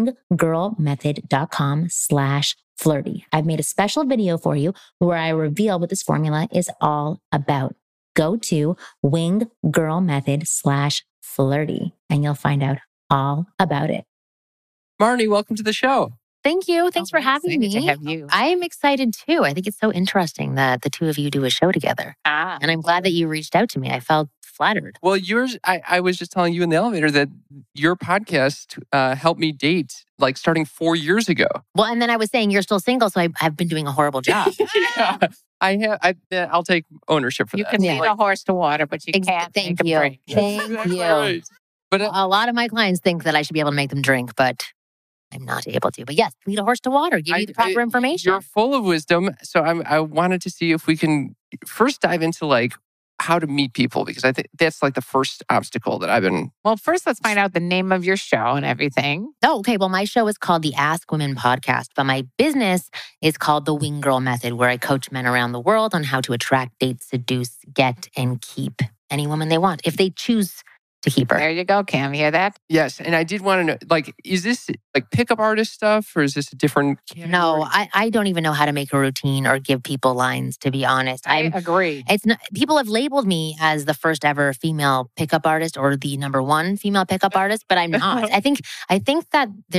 [SPEAKER 3] winggirlmethod.com slash flirty. I've made a special video for you where I reveal what this formula is all about. Go to winggirlmethod slash flirty and you'll find out all about it.
[SPEAKER 4] Marnie, welcome to the show.
[SPEAKER 3] Thank you. Thanks
[SPEAKER 5] Oh,
[SPEAKER 3] for
[SPEAKER 5] I'm
[SPEAKER 3] having
[SPEAKER 5] excited
[SPEAKER 3] me.
[SPEAKER 5] to have you.
[SPEAKER 3] I am excited too. I think it's so interesting that the two of you do a show together.
[SPEAKER 5] Ah,
[SPEAKER 3] And I'm glad that you reached out to me. I felt flattered.
[SPEAKER 4] Well, yours, I, I was just telling you in the elevator that your podcast uh, helped me date like starting four years ago.
[SPEAKER 3] Well, and then I was saying you're still single, so I, I've been doing a horrible job.
[SPEAKER 4] Yeah. I have, I, uh, I'll take ownership for
[SPEAKER 5] you
[SPEAKER 4] that.
[SPEAKER 5] can
[SPEAKER 3] Yeah.
[SPEAKER 5] lead a horse to water, but you
[SPEAKER 3] Ex-
[SPEAKER 5] can't
[SPEAKER 3] thank
[SPEAKER 5] make
[SPEAKER 3] you.
[SPEAKER 5] a drink.
[SPEAKER 3] Thank
[SPEAKER 4] Exactly
[SPEAKER 3] you.
[SPEAKER 4] right. But uh,
[SPEAKER 3] A lot of my clients think that I should be able to make them drink, but I'm not able to. But yes, lead a horse to water, give
[SPEAKER 4] I-
[SPEAKER 3] you the proper
[SPEAKER 4] I-
[SPEAKER 3] information.
[SPEAKER 4] You're full of wisdom. So I'm, I wanted to see if we can first dive into like how to meet people, because I think that's like the first obstacle that I've been.
[SPEAKER 5] Well, first, let's find out the name of your show and everything.
[SPEAKER 3] Oh, okay. Well, my show is called the Ask Women Podcast, but my business is called the Wing Girl Method, where I coach men around the world on how to attract, date, seduce, get, and keep any woman they want if they choose to keep her.
[SPEAKER 5] There you go, Cam. You hear that?
[SPEAKER 4] Yes. And I did want to know, like, is this like pickup artist stuff or is this a different category?
[SPEAKER 3] No, I, I don't even know how to make a routine or give people lines, to be honest.
[SPEAKER 5] I
[SPEAKER 3] I'm
[SPEAKER 5] agree.
[SPEAKER 3] It's not, people have labeled me as the first ever female pickup artist or the number one female pickup artist, but I'm not. I think I think that there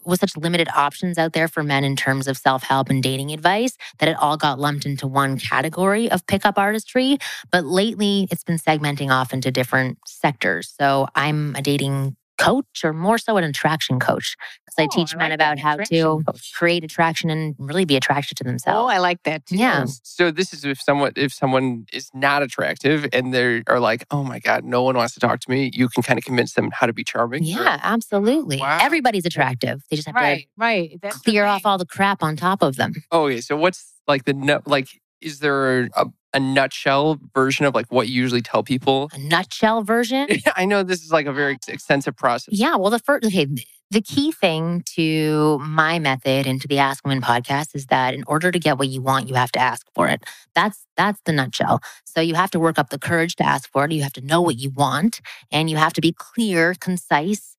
[SPEAKER 3] with such limited options out there for men in terms of self-help and dating advice that it all got lumped into one category of pickup artistry. But lately, it's been segmenting off into different sectors. So I'm a dating coach, or more so an attraction coach, because I
[SPEAKER 5] Oh,
[SPEAKER 3] teach
[SPEAKER 5] I
[SPEAKER 3] men
[SPEAKER 5] like
[SPEAKER 3] about
[SPEAKER 5] that,
[SPEAKER 3] how
[SPEAKER 5] attraction
[SPEAKER 3] to
[SPEAKER 5] coach.
[SPEAKER 3] create attraction and really be attracted to
[SPEAKER 5] Oh,
[SPEAKER 3] themselves.
[SPEAKER 5] I like that too.
[SPEAKER 3] Yeah.
[SPEAKER 4] So this is if someone if someone is not attractive and they are like, oh my God, no one wants to talk to me, you can kind of convince them how to be charming.
[SPEAKER 3] Yeah, absolutely.
[SPEAKER 4] Wow.
[SPEAKER 3] Everybody's attractive. They just have
[SPEAKER 5] Right, right.
[SPEAKER 3] to
[SPEAKER 5] That's the
[SPEAKER 3] clear off
[SPEAKER 5] thing.
[SPEAKER 3] all the crap on top of them.
[SPEAKER 4] Oh, okay. So what's like the nut? Like, is there a, a nutshell version of like what you usually tell people?
[SPEAKER 3] A nutshell version.
[SPEAKER 4] I know this is like a very extensive process.
[SPEAKER 3] Yeah, well, the first, okay, the key thing to my method and to the Ask Women podcast is that in order to get what you want, you have to ask for it. That's that's the nutshell. So you have to work up the courage to ask for it. You have to know what you want, and you have to be clear, concise,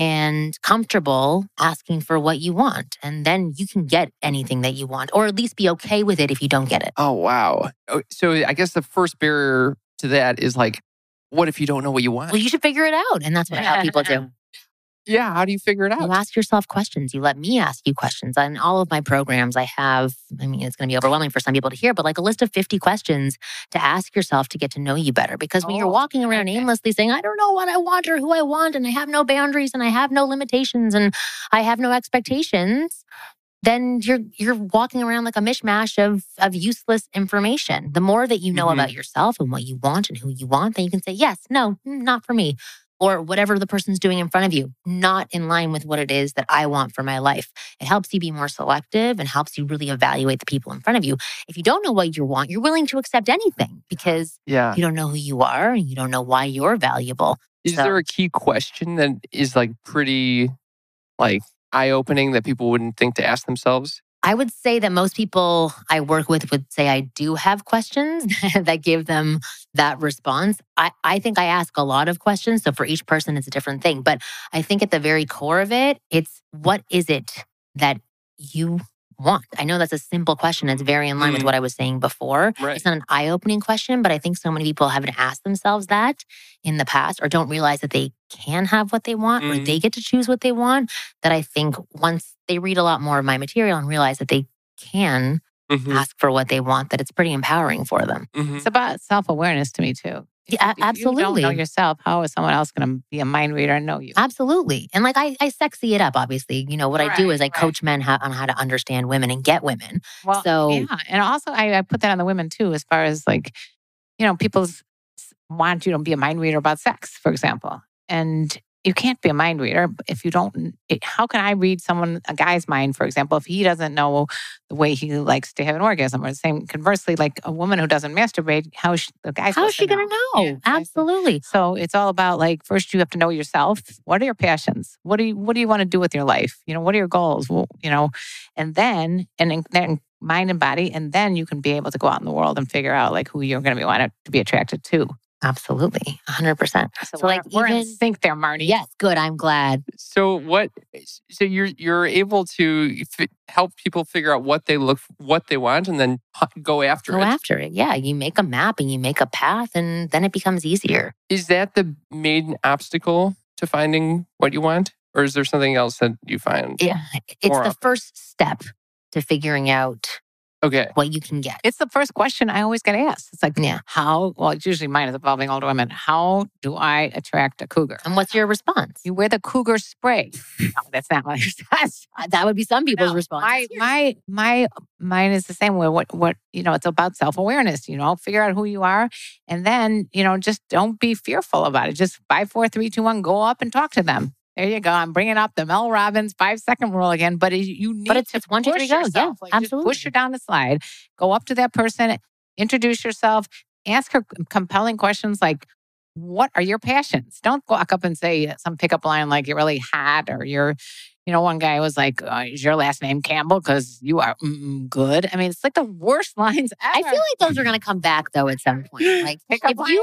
[SPEAKER 3] and comfortable asking for what you want. And then you can get anything that you want, or at least be okay with it if you don't get it.
[SPEAKER 4] Oh, wow. Oh, So I guess the first barrier to that is like, what if you don't know what you want?
[SPEAKER 3] Well, you should figure it out. And that's what I help people do.
[SPEAKER 4] Yeah. How do you figure it
[SPEAKER 3] You
[SPEAKER 4] out?
[SPEAKER 3] ask yourself questions. You let me ask you questions. In all of my programs, I have, I mean, it's going to be overwhelming for some people to hear, but like a list of fifty questions to ask yourself to get to know you better. Because when you're
[SPEAKER 5] Oh,
[SPEAKER 3] walking
[SPEAKER 5] I
[SPEAKER 3] around
[SPEAKER 5] like that.
[SPEAKER 3] aimlessly saying, I don't know what I want or who I want, and I have no boundaries and I have no limitations and I have no expectations, then you're you're walking around like a mishmash of of useless information. The more that you know
[SPEAKER 4] Mhm.
[SPEAKER 3] about yourself and what you want and who you want, then you can say, yes, no, mm, not for me. Or whatever the person's doing in front of you, not in line with what it is that I want for my life. It helps you be more selective and helps you really evaluate the people in front of you. If you don't know what you want, you're willing to accept anything because
[SPEAKER 4] Yeah.
[SPEAKER 3] you don't know who you are and you don't know why you're valuable.
[SPEAKER 4] Is
[SPEAKER 3] So-
[SPEAKER 4] there a key question that is like pretty like eye-opening that people wouldn't think to ask themselves?
[SPEAKER 3] I would say that most people I work with would say I do have questions that give them that response. I, I think I ask a lot of questions. So for each person, it's a different thing. But I think at the very core of it, it's what is it that you want? I know that's a simple question. It's very in line with
[SPEAKER 4] Mhm.
[SPEAKER 3] what I was saying before.
[SPEAKER 4] Right.
[SPEAKER 3] It's not an eye-opening question, but I think so many people haven't asked themselves that in the past or don't realize that they can have what they want or
[SPEAKER 4] Mhm.
[SPEAKER 3] they get to choose what they want. That I think once they read a lot more of my material and realize that they can
[SPEAKER 4] Mhm.
[SPEAKER 3] ask for what they want, that it's pretty empowering for them.
[SPEAKER 4] Mhm.
[SPEAKER 5] It's about self-awareness to me too.
[SPEAKER 3] Yeah,
[SPEAKER 5] If you don't
[SPEAKER 3] absolutely.
[SPEAKER 5] know yourself, how is someone else going to be a mind reader and know you?
[SPEAKER 3] Absolutely. And like I, I sexy it up, obviously. You know, what I do
[SPEAKER 5] Right,
[SPEAKER 3] is I
[SPEAKER 5] right.
[SPEAKER 3] coach men how, on how to understand women and get women.
[SPEAKER 5] Well,
[SPEAKER 3] So-
[SPEAKER 5] yeah, and also I, I put that on the women too, as far as like, you know, people s- want you to be a mind reader about sex, for example, and you can't be a mind reader if you don't. It, how can I read someone, a guy's mind, for example, if he doesn't know the way he likes to have an orgasm? Or the same, conversely, like a woman who doesn't masturbate, how is she, the guy's
[SPEAKER 3] How is she
[SPEAKER 5] going
[SPEAKER 3] going to know?
[SPEAKER 5] Yeah, exactly.
[SPEAKER 3] Absolutely.
[SPEAKER 5] So it's all about like first you have to know yourself. What are your passions? What do you what do you want to do with your life? You know, what are your goals? Well, you know, and then and then mind and body, and then you can be able to go out in the world and figure out like who you're going to be wanted to be attracted to.
[SPEAKER 3] Absolutely. one hundred percent.
[SPEAKER 5] So,
[SPEAKER 3] So, like,
[SPEAKER 5] we're, we're in
[SPEAKER 3] even-
[SPEAKER 5] sync there, Marty.
[SPEAKER 3] Yes, good. I'm glad.
[SPEAKER 4] So what? So you're you're able to f- help people figure out what they look, what they want, and then h- go after
[SPEAKER 3] Go
[SPEAKER 4] it.
[SPEAKER 3] after it. Yeah. You make a map and you make a path, and then it becomes easier.
[SPEAKER 4] Is that the main obstacle to finding what you want, or is there something else that you find?
[SPEAKER 3] Yeah. It's
[SPEAKER 4] More
[SPEAKER 3] the
[SPEAKER 4] often.
[SPEAKER 3] first step to figuring out
[SPEAKER 4] Okay.
[SPEAKER 3] what you can get.
[SPEAKER 5] It's the first question I always get asked. It's like,
[SPEAKER 3] Yeah.
[SPEAKER 5] how, well, it's usually mine is involving older women. How do I attract a cougar?
[SPEAKER 3] And what's your response?
[SPEAKER 5] You wear the cougar spray. No, that's not what it says.
[SPEAKER 3] Uh, That would be some people's
[SPEAKER 5] No,
[SPEAKER 3] response.
[SPEAKER 5] My my my mine is the same way. What what you know, it's about self awareness. You know, figure out who you are, and then you know, just don't be fearful about it. Just five, four, three, two, one. Go up and talk to them. There you go. I'm bringing up the Mel Robbins five second rule again. But it, you need
[SPEAKER 3] But it's-
[SPEAKER 5] to
[SPEAKER 3] it's one, two,
[SPEAKER 5] push
[SPEAKER 3] three, go. Yeah,
[SPEAKER 5] yourself. Like, just
[SPEAKER 3] absolutely.
[SPEAKER 5] push her down the slide. Go up to that person. Introduce yourself. Ask her compelling questions like, what are your passions? Don't walk up and say some pickup line like you're really hot or you're, you know, one guy was like, uh, is your last name Campbell? Because you are mm-mm good. I mean, it's like the worst lines ever.
[SPEAKER 3] I feel like those are going to come back though at some point. Like
[SPEAKER 5] Pickup
[SPEAKER 3] if you
[SPEAKER 5] lines?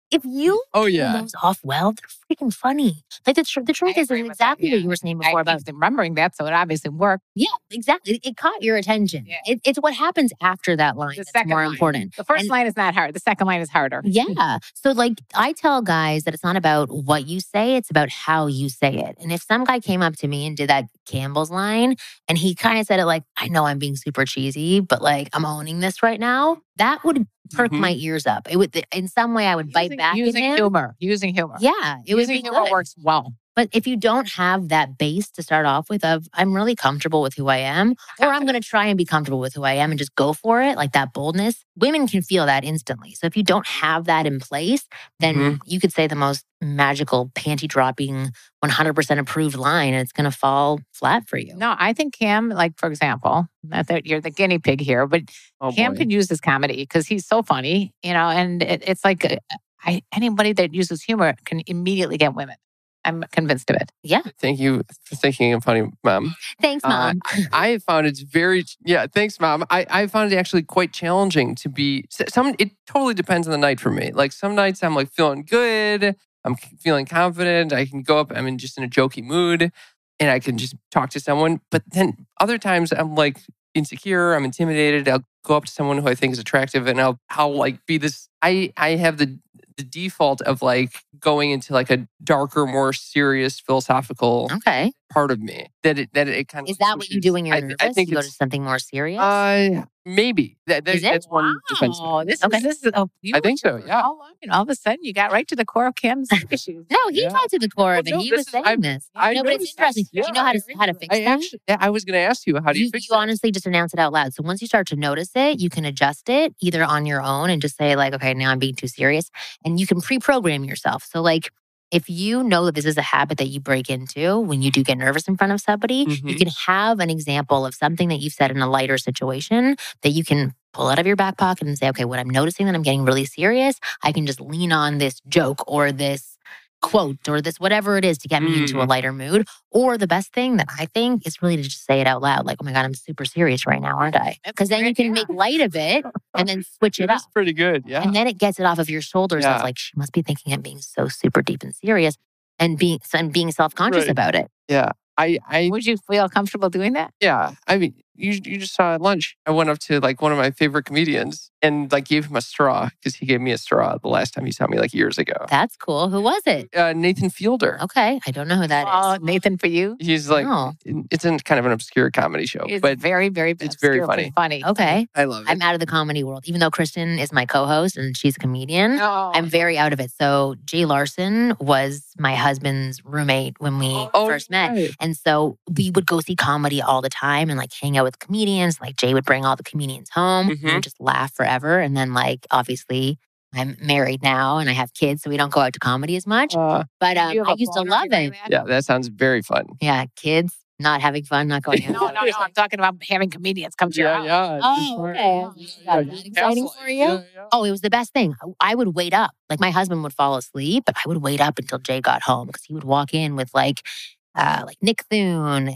[SPEAKER 3] if you
[SPEAKER 4] Oh,
[SPEAKER 3] pull
[SPEAKER 4] yeah.
[SPEAKER 3] those off well, they're freaking funny. Like the, tr- the truth
[SPEAKER 5] I
[SPEAKER 3] is
[SPEAKER 5] agree with
[SPEAKER 3] exactly
[SPEAKER 5] that,
[SPEAKER 3] what
[SPEAKER 5] yeah.
[SPEAKER 3] you were saying
[SPEAKER 5] I
[SPEAKER 3] before
[SPEAKER 5] keep
[SPEAKER 3] about.
[SPEAKER 5] remembering that, so it obviously worked.
[SPEAKER 3] Yeah, exactly. It, it caught your attention.
[SPEAKER 5] Yeah.
[SPEAKER 3] It, it's what happens after that line
[SPEAKER 5] The
[SPEAKER 3] that's
[SPEAKER 5] second
[SPEAKER 3] more
[SPEAKER 5] line.
[SPEAKER 3] important.
[SPEAKER 5] The first
[SPEAKER 3] And-
[SPEAKER 5] line is not hard. The second line is harder.
[SPEAKER 3] Yeah. So, like, I tell guys that it's not about what you say, it's about how you say it. And if some guy came up to me and did that Campbell's line and he kind of said it like, I know I'm being super cheesy, but like, I'm owning this right now, that would perk
[SPEAKER 4] Mhm.
[SPEAKER 3] my ears up. It would, in some way, I would bite
[SPEAKER 5] Using-
[SPEAKER 3] back
[SPEAKER 5] using
[SPEAKER 3] at him.
[SPEAKER 5] humor. Using humor.
[SPEAKER 3] Yeah, it would
[SPEAKER 5] using
[SPEAKER 3] be
[SPEAKER 5] humor
[SPEAKER 3] good.
[SPEAKER 5] works well.
[SPEAKER 3] But if you don't have that base to start off with of, I'm really comfortable with who I am, or I'm going to try and be comfortable with who I am and just go for it, like that boldness, women can feel that instantly. So if you don't have that in place, then
[SPEAKER 4] Mhm.
[SPEAKER 3] you could say the most magical, panty dropping, one hundred percent approved line, and it's going to fall flat for you.
[SPEAKER 5] No, I think Cam, like, for example, not that you're the guinea pig here, but
[SPEAKER 4] Oh,
[SPEAKER 5] Cam
[SPEAKER 4] boy.
[SPEAKER 5] could use this comedy because he's so funny, you know, and it, it's like uh, I, anybody that uses humor can immediately get women. I'm convinced of it.
[SPEAKER 3] Yeah.
[SPEAKER 4] Thank you for thinking of funny, Mom.
[SPEAKER 3] Thanks,
[SPEAKER 4] Uh,
[SPEAKER 3] Mom.
[SPEAKER 4] I, I have found it's very, yeah, thanks, Mom. I, I found it actually quite challenging to be, some, it totally depends on the night for me. Like some nights I'm like feeling good, I'm feeling confident, I can go up, I'm in just in a jokey mood and I can just talk to someone. But then other times I'm like insecure, I'm intimidated, I'll go up to someone who I think is attractive and I'll, I'll like be this, I, I have the, the default of like going into like a darker, more serious philosophical
[SPEAKER 3] Okay.
[SPEAKER 4] part of me that it that it kind of
[SPEAKER 3] Is that what you do when you're
[SPEAKER 4] I,
[SPEAKER 3] nervous?
[SPEAKER 4] I think
[SPEAKER 3] you go to
[SPEAKER 4] it's
[SPEAKER 3] something more serious?
[SPEAKER 4] uh maybe that, that
[SPEAKER 3] Is it?
[SPEAKER 4] that's one defense.
[SPEAKER 5] Oh, this
[SPEAKER 3] Okay.
[SPEAKER 5] is this is. Oh, you
[SPEAKER 4] I think so, yeah.
[SPEAKER 5] How long? And all of a sudden, you got right to the core of Cam's issues.
[SPEAKER 3] no, he
[SPEAKER 4] Yeah.
[SPEAKER 3] got to the core
[SPEAKER 4] Well,
[SPEAKER 3] of it.
[SPEAKER 4] no,
[SPEAKER 3] he
[SPEAKER 4] this
[SPEAKER 3] was
[SPEAKER 4] is-
[SPEAKER 3] saying
[SPEAKER 4] I-
[SPEAKER 3] this.
[SPEAKER 4] I
[SPEAKER 3] no, but it's
[SPEAKER 4] noticed
[SPEAKER 3] interesting.
[SPEAKER 4] this,
[SPEAKER 3] Do you know
[SPEAKER 4] yeah.
[SPEAKER 3] how to how to fix
[SPEAKER 4] I
[SPEAKER 3] that?
[SPEAKER 4] actually yeah, I was going to ask you how do you,
[SPEAKER 3] you,
[SPEAKER 4] fix
[SPEAKER 3] you
[SPEAKER 4] that?
[SPEAKER 3] honestly just announce it out loud. So once you start to notice it, you can adjust it either on your own and just say like, okay, now I'm being too serious. And you can pre-program yourself. So like, if you know that this is a habit that you break into when you do get nervous in front of somebody, you
[SPEAKER 4] Mhm.
[SPEAKER 3] can have an example of something that you've said in a lighter situation that you can pull out of your back pocket and say, okay, when I'm noticing that I'm getting really serious, I can just lean on this joke or this quote or this whatever it is to get me into a
[SPEAKER 4] Mm.
[SPEAKER 3] lighter mood. Or the best thing that I think is really to just say it out loud. Like, oh my God, I'm super serious right now, aren't I?
[SPEAKER 5] That's
[SPEAKER 3] Because then you
[SPEAKER 5] great,
[SPEAKER 3] can
[SPEAKER 5] yeah.
[SPEAKER 3] make light of it and then switch it up.
[SPEAKER 4] That's pretty good. Yeah.
[SPEAKER 3] And then it gets it off of your shoulders.
[SPEAKER 4] Yeah.
[SPEAKER 3] Of like, she must be thinking I'm being so super deep and serious and being and being self-conscious
[SPEAKER 4] Right.
[SPEAKER 3] about it.
[SPEAKER 4] yeah. I I
[SPEAKER 5] Would you feel comfortable doing that?
[SPEAKER 4] yeah. I mean, you you just saw at lunch. I went up to like one of my favorite comedians and like gave him a straw because he gave me a straw the last time he saw me like years ago.
[SPEAKER 3] That's cool. Who was it?
[SPEAKER 4] Uh, Nathan Fielder.
[SPEAKER 3] Okay. I don't know who that is.
[SPEAKER 5] Oh, Nathan, for you,
[SPEAKER 4] He's like
[SPEAKER 3] Oh.
[SPEAKER 4] it's in kind of an obscure comedy show,
[SPEAKER 5] it's
[SPEAKER 4] but
[SPEAKER 5] very, very.
[SPEAKER 4] it's very
[SPEAKER 5] obscure, but
[SPEAKER 4] funny.
[SPEAKER 5] Funny.
[SPEAKER 3] Okay.
[SPEAKER 4] I love it.
[SPEAKER 3] I'm out of the comedy world. Even though Kristen is my co-host and she's a comedian,
[SPEAKER 5] Oh,
[SPEAKER 3] I'm very out of it. So Jay Larson was my husband's roommate when we
[SPEAKER 4] Oh,
[SPEAKER 3] first met.
[SPEAKER 4] right.
[SPEAKER 3] And so we would go see comedy all the time and like hang out with comedians. Like Jay would bring all the comedians home. We
[SPEAKER 4] Mhm.
[SPEAKER 3] would just laugh forever. And then like obviously I'm married now and I have kids, so we don't go out to comedy as much.
[SPEAKER 4] Uh,
[SPEAKER 3] But
[SPEAKER 5] Do
[SPEAKER 3] um,
[SPEAKER 5] you have
[SPEAKER 3] I
[SPEAKER 5] a
[SPEAKER 3] used to
[SPEAKER 5] phone or
[SPEAKER 3] love
[SPEAKER 5] anything
[SPEAKER 3] it.
[SPEAKER 5] like that?
[SPEAKER 4] yeah, that sounds very fun.
[SPEAKER 3] Yeah, kids not having fun, not going out.
[SPEAKER 5] No, no, no. I'm talking about having comedians come to your
[SPEAKER 4] Yeah,
[SPEAKER 5] house.
[SPEAKER 4] yeah.
[SPEAKER 3] Oh, okay. Is that exciting for you? Oh, it was the best thing. I would wait up. Like my husband would fall asleep, but I would wait up until Jay got home because he would walk in with like, uh, like Nick Thune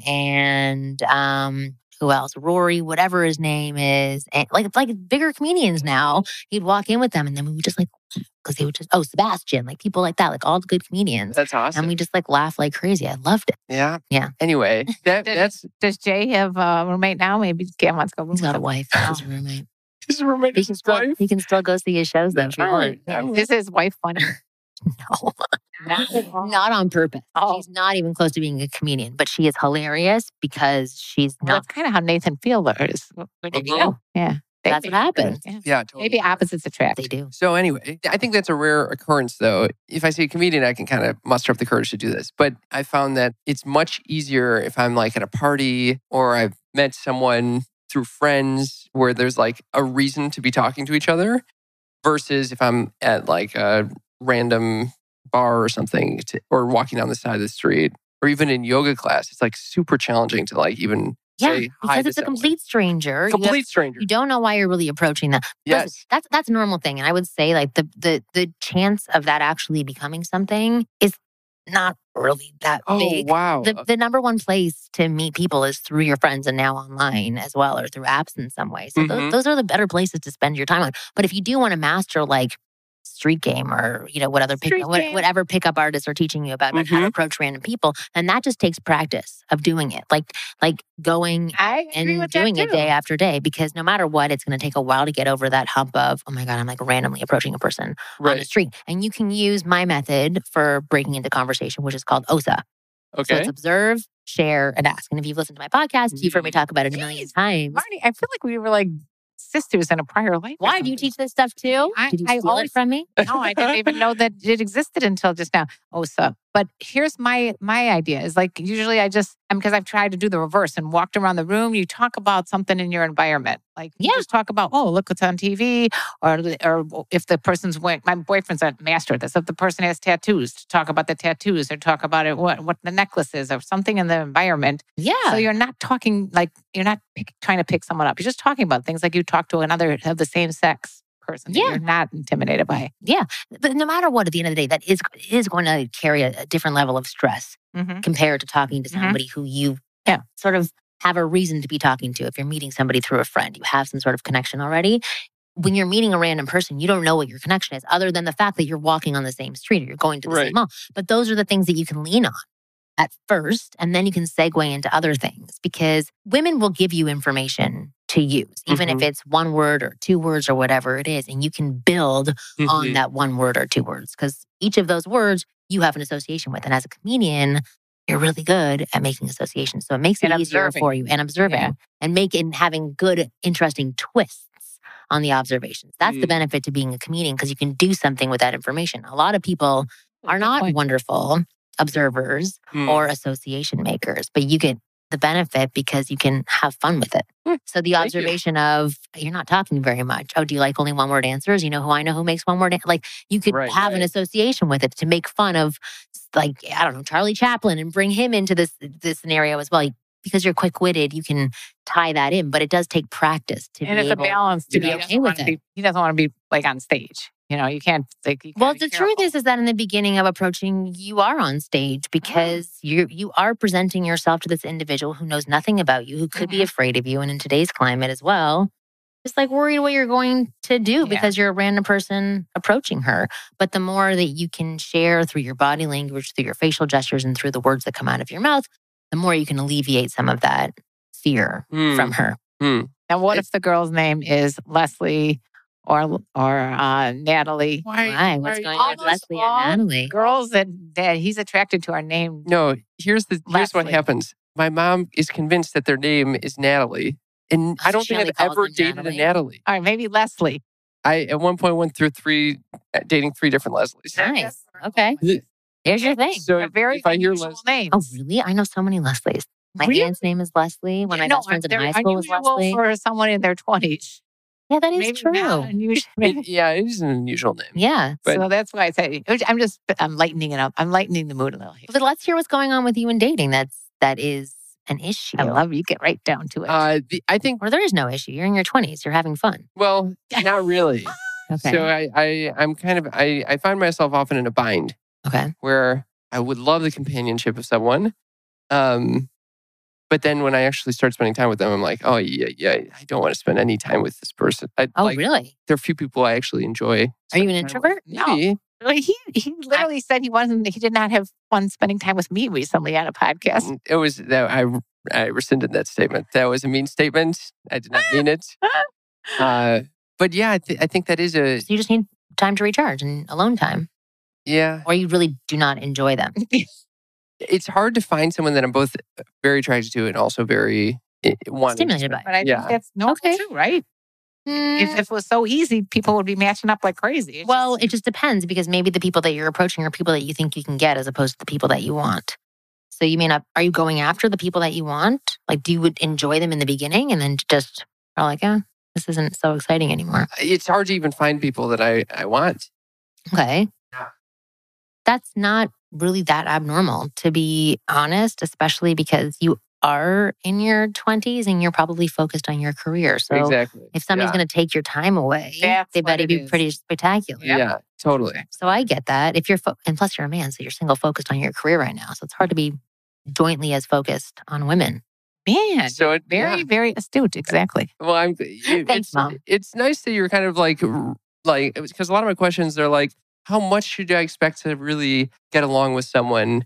[SPEAKER 3] and um, who else? Rory, whatever his name is, and like like bigger comedians now. He'd walk in with them, and then we would just like because they would just oh Sebastian, like people like that, like all the good comedians,
[SPEAKER 4] That's awesome.
[SPEAKER 3] and we just like laugh like crazy. I loved it.
[SPEAKER 4] yeah.
[SPEAKER 3] Yeah.
[SPEAKER 4] Anyway, that
[SPEAKER 5] Did-
[SPEAKER 4] that's
[SPEAKER 5] Does Jay have a roommate now? Maybe Cam wants to go room
[SPEAKER 3] He's
[SPEAKER 5] with
[SPEAKER 3] got a
[SPEAKER 5] him.
[SPEAKER 3] wife.
[SPEAKER 5] Oh.
[SPEAKER 3] He's a roommate.
[SPEAKER 4] his roommate.
[SPEAKER 3] He
[SPEAKER 4] His
[SPEAKER 3] can still
[SPEAKER 4] wife.
[SPEAKER 3] he can still go see his shows though. If you
[SPEAKER 4] All
[SPEAKER 3] want.
[SPEAKER 4] right. I will.
[SPEAKER 5] Is his wife funny?
[SPEAKER 3] No.
[SPEAKER 5] Not at all.
[SPEAKER 3] Not on purpose.
[SPEAKER 5] Oh.
[SPEAKER 3] She's not even close to being a comedian, but she is hilarious because she's
[SPEAKER 5] Well,
[SPEAKER 3] not.
[SPEAKER 5] that's kind of how Nathan Fielder is. Where did you
[SPEAKER 4] Mhm.
[SPEAKER 5] go? Yeah. They-
[SPEAKER 3] That's what happens.
[SPEAKER 5] Yeah.
[SPEAKER 4] Yeah, totally.
[SPEAKER 5] Maybe opposites attract.
[SPEAKER 3] They do.
[SPEAKER 4] So anyway, I think that's a rare occurrence though. If I see a comedian, I can kind of muster up the courage to do this. But I found that it's much easier if I'm like at a party or I've met someone through friends where there's like a reason to be talking to each other versus if I'm at like a random bar or something to, or walking down the side of the street or even in yoga class. It's like super challenging to like even
[SPEAKER 3] Yeah,
[SPEAKER 4] say hi
[SPEAKER 3] because
[SPEAKER 4] to
[SPEAKER 3] it's a
[SPEAKER 4] someone.
[SPEAKER 3] complete stranger. You have-
[SPEAKER 4] complete stranger.
[SPEAKER 3] You don't know why you're really approaching them. Listen,
[SPEAKER 4] Yes.
[SPEAKER 3] that's that's a normal thing, and I would say like the the the chance of that actually becoming something is not really that
[SPEAKER 4] Oh
[SPEAKER 3] big.
[SPEAKER 4] wow.
[SPEAKER 3] The, the number one place to meet people is through your friends and now online as well, or through apps in some way. So tho-
[SPEAKER 4] Mhm.
[SPEAKER 3] those are the better places to spend your time on. But if you do want to master like street game or, you know, what other pick, what, whatever pickup artists are teaching you about, about
[SPEAKER 4] Mm-hmm.
[SPEAKER 3] how to approach random people. And that just takes practice of doing it. Like, like going
[SPEAKER 5] I agree
[SPEAKER 3] and
[SPEAKER 5] with
[SPEAKER 3] doing
[SPEAKER 5] that
[SPEAKER 3] it
[SPEAKER 5] too.
[SPEAKER 3] day after day, because no matter what, it's going to take a while to get over that hump of, oh my God, I'm like randomly approaching a person on the
[SPEAKER 4] Right.
[SPEAKER 3] street. And you can use my method for breaking into conversation, which is called O S A. So
[SPEAKER 4] Okay.
[SPEAKER 3] it's observe, share, and ask. And if you've listened to my podcast, you've heard me talk about it a million times.
[SPEAKER 5] Marnie, I feel like we were like sisters in a prior life. or
[SPEAKER 3] Why do you
[SPEAKER 5] something.
[SPEAKER 3] teach this stuff too?
[SPEAKER 5] I-
[SPEAKER 3] Did you
[SPEAKER 5] I
[SPEAKER 3] steal
[SPEAKER 5] always-
[SPEAKER 3] it from me?
[SPEAKER 5] No, I didn't even know that it existed until just now. O S A. But here's my my idea is like usually I just because I've tried to do the reverse and walked around the room. You talk about something in your environment, like you
[SPEAKER 3] Yeah.
[SPEAKER 5] just talk about oh look what's on T V, or or if the person's went. My boyfriend's a master at this. If the person has tattoos, to talk about the tattoos or talk about it what what the necklace is or something in the environment.
[SPEAKER 3] Yeah.
[SPEAKER 5] So you're not talking like you're not pick, trying to pick someone up. You're just talking about things like you talk to another of the same sex person. that
[SPEAKER 3] Yeah.
[SPEAKER 5] You're not intimidated by.
[SPEAKER 3] But no matter what, at the end of the day, that is is going to carry a, a different level of stress
[SPEAKER 5] Mm-hmm.
[SPEAKER 3] compared to talking to
[SPEAKER 5] Mhm.
[SPEAKER 3] somebody who you
[SPEAKER 5] Yeah.
[SPEAKER 3] sort of have a reason to be talking to. If you're meeting somebody through a friend, you have some sort of connection already. When you're meeting a random person, you don't know what your connection is, other than the fact that you're walking on the same street or you're going to the
[SPEAKER 4] Right.
[SPEAKER 3] same mall. But those are the things that you can lean on at first, and then you can segue into other things, because women will give you information to use, even
[SPEAKER 4] Mhm.
[SPEAKER 3] if it's one word or two words or whatever it is, and you can build on
[SPEAKER 4] Mhm.
[SPEAKER 3] that one word or two words, because each of those words you have an association with. And as a comedian, you're really good at making associations. So it makes it
[SPEAKER 5] And
[SPEAKER 3] easier
[SPEAKER 5] observing.
[SPEAKER 3] for you and observing
[SPEAKER 5] Yeah.
[SPEAKER 3] and making having good, interesting twists on the observations. That's the
[SPEAKER 4] Mm.
[SPEAKER 3] benefit to being a comedian, because you can do something with that information. A lot of people are
[SPEAKER 5] Good
[SPEAKER 3] not
[SPEAKER 5] point.
[SPEAKER 3] wonderful observers
[SPEAKER 4] Mm.
[SPEAKER 3] or association makers, but you get the benefit because you can have fun with it.
[SPEAKER 4] Hmm.
[SPEAKER 3] So the
[SPEAKER 4] Thank you.
[SPEAKER 3] observation of you're not talking very much. Oh, do you like only one word answers? You know who I know who makes one word? an-" Like you could
[SPEAKER 4] Right,
[SPEAKER 3] have an
[SPEAKER 4] right.
[SPEAKER 3] association with it to make fun of, like I don't know, Charlie Chaplin, and bring him into this this scenario as well. Because you're quick witted, you can tie that in, but it does take practice to
[SPEAKER 5] And
[SPEAKER 3] be
[SPEAKER 5] it's
[SPEAKER 3] able.
[SPEAKER 5] a balance
[SPEAKER 3] to
[SPEAKER 5] to
[SPEAKER 3] be
[SPEAKER 5] be
[SPEAKER 3] okay
[SPEAKER 5] okay
[SPEAKER 3] with
[SPEAKER 5] with
[SPEAKER 3] it.
[SPEAKER 5] He doesn't want to be like on stage. You know, you can't like. You
[SPEAKER 3] Well,
[SPEAKER 5] gotta
[SPEAKER 3] the
[SPEAKER 5] be
[SPEAKER 3] truth
[SPEAKER 5] careful.
[SPEAKER 3] is, is that in the beginning of approaching, you are on stage because you you are presenting yourself to this individual who knows nothing about you, who could be
[SPEAKER 5] Mhm.
[SPEAKER 3] afraid of you, and in today's climate as well, just like worried what you're going to do
[SPEAKER 5] Yeah.
[SPEAKER 3] because you're a random person approaching her. But the more that you can share through your body language, through your facial gestures, and through the words that come out of your mouth, the more you can alleviate some of that fear
[SPEAKER 4] Hmm.
[SPEAKER 3] from her.
[SPEAKER 4] Hmm.
[SPEAKER 5] Now, what
[SPEAKER 4] It-
[SPEAKER 5] if the girl's name is Leslie or or uh, Natalie?
[SPEAKER 3] Why? What's
[SPEAKER 4] why-
[SPEAKER 3] going on with
[SPEAKER 5] almost
[SPEAKER 3] Leslie
[SPEAKER 5] all
[SPEAKER 3] and Natalie?
[SPEAKER 5] Girls that that he's attracted to are named.
[SPEAKER 4] No, here's the here's what
[SPEAKER 5] Leslie.
[SPEAKER 4] happens. My mom is convinced that their name is Natalie, and
[SPEAKER 3] Oh,
[SPEAKER 4] I
[SPEAKER 3] so
[SPEAKER 4] don't
[SPEAKER 3] she
[SPEAKER 4] think
[SPEAKER 3] only
[SPEAKER 4] I've
[SPEAKER 3] calls
[SPEAKER 4] ever
[SPEAKER 3] them
[SPEAKER 4] dated
[SPEAKER 3] Natalie?
[SPEAKER 4] a Natalie.
[SPEAKER 5] All right, maybe Leslie.
[SPEAKER 4] I at one point went through three, uh, dating three different Leslies.
[SPEAKER 3] Nice. Okay. Here's your thing.
[SPEAKER 4] So
[SPEAKER 5] A very
[SPEAKER 4] if I hear
[SPEAKER 5] unusual
[SPEAKER 4] Les-
[SPEAKER 5] names.
[SPEAKER 3] Oh, really? I know so many Leslies. My
[SPEAKER 5] Really?
[SPEAKER 3] aunt's name is Leslie. One of my
[SPEAKER 5] No,
[SPEAKER 3] best friends in
[SPEAKER 5] they're
[SPEAKER 3] high school was
[SPEAKER 5] unusual
[SPEAKER 3] Leslie.
[SPEAKER 5] for someone in their twenties.
[SPEAKER 3] Yeah, that is
[SPEAKER 5] Maybe
[SPEAKER 3] true.
[SPEAKER 5] not unusual.
[SPEAKER 4] it- yeah, it is an unusual name.
[SPEAKER 3] Yeah.
[SPEAKER 4] But-
[SPEAKER 5] so that's why I say I'm just I'm lightening it up. I'm lightening the mood a little here.
[SPEAKER 3] But let's hear what's going on with you in dating. That's that is an issue.
[SPEAKER 5] I love you. Get right down to it.
[SPEAKER 4] Uh, the, I think.
[SPEAKER 3] Or there is no issue. You're in your twenties. You're having fun.
[SPEAKER 4] Well, not really.
[SPEAKER 3] Okay.
[SPEAKER 4] So I, I, I'm kind of, I, I find myself often in a bind
[SPEAKER 3] okay.
[SPEAKER 4] where I would love the companionship of someone, um, but then when I actually start spending time with them, I'm like, oh yeah, yeah, I don't want to spend any time with this person. I,
[SPEAKER 3] Oh,
[SPEAKER 4] like,
[SPEAKER 3] really?
[SPEAKER 4] There are few people I actually enjoy.
[SPEAKER 3] Are you an
[SPEAKER 4] spending time with.
[SPEAKER 3] introvert?
[SPEAKER 5] No.
[SPEAKER 4] Maybe.
[SPEAKER 5] Well, he he literally said he wasn't. He did not have fun spending time with me recently on a podcast.
[SPEAKER 4] It was that I, I rescinded that statement. That was a mean statement. I did not mean it. Uh, but yeah, I, th- I think that is a
[SPEAKER 3] So you just need time to recharge and alone time,
[SPEAKER 4] yeah.
[SPEAKER 3] or you really do not enjoy them.
[SPEAKER 4] It's hard to find someone that I'm both very attracted to and also very eh, wanting to
[SPEAKER 3] Stimulated
[SPEAKER 4] spend-
[SPEAKER 3] by.
[SPEAKER 5] But I
[SPEAKER 4] Yeah.
[SPEAKER 5] think that's no
[SPEAKER 3] Okay.
[SPEAKER 5] true, right?
[SPEAKER 3] Mm,
[SPEAKER 5] If, if it was so easy, people would be matching up like crazy. It's
[SPEAKER 3] well,
[SPEAKER 5] just-
[SPEAKER 3] it just depends, because maybe the people that you're approaching are people that you think you can get as opposed to the people that you want. So you may not, are you going after the people that you want? Like, do you would enjoy them in the beginning and then just are like, oh, this isn't so exciting anymore?
[SPEAKER 4] It's hard to even find people that I, I want.
[SPEAKER 3] Okay.
[SPEAKER 4] Yeah.
[SPEAKER 3] That's not really that abnormal, to be honest, especially because you are in your twenties and you're probably focused on your career. So
[SPEAKER 4] exactly.
[SPEAKER 3] if somebody's
[SPEAKER 4] yeah.
[SPEAKER 3] going to take your time away,
[SPEAKER 5] That's
[SPEAKER 3] they
[SPEAKER 5] what
[SPEAKER 3] better
[SPEAKER 5] it
[SPEAKER 3] be
[SPEAKER 5] is.
[SPEAKER 3] pretty spectacular.
[SPEAKER 5] Yep.
[SPEAKER 4] Yeah, totally.
[SPEAKER 3] So I get that. If you're, fo- and plus you're a man, so you're single focused on your career right now. So it's hard to be jointly as focused on women.
[SPEAKER 5] man,
[SPEAKER 4] So it,
[SPEAKER 5] very
[SPEAKER 4] yeah.
[SPEAKER 5] very astute. Exactly.
[SPEAKER 4] Well, I'm. It,
[SPEAKER 3] Thanks,
[SPEAKER 4] it's
[SPEAKER 3] Mom.
[SPEAKER 4] it's nice that you're kind of like r- like, because a lot of my questions are like, how much should I expect to really get along with someone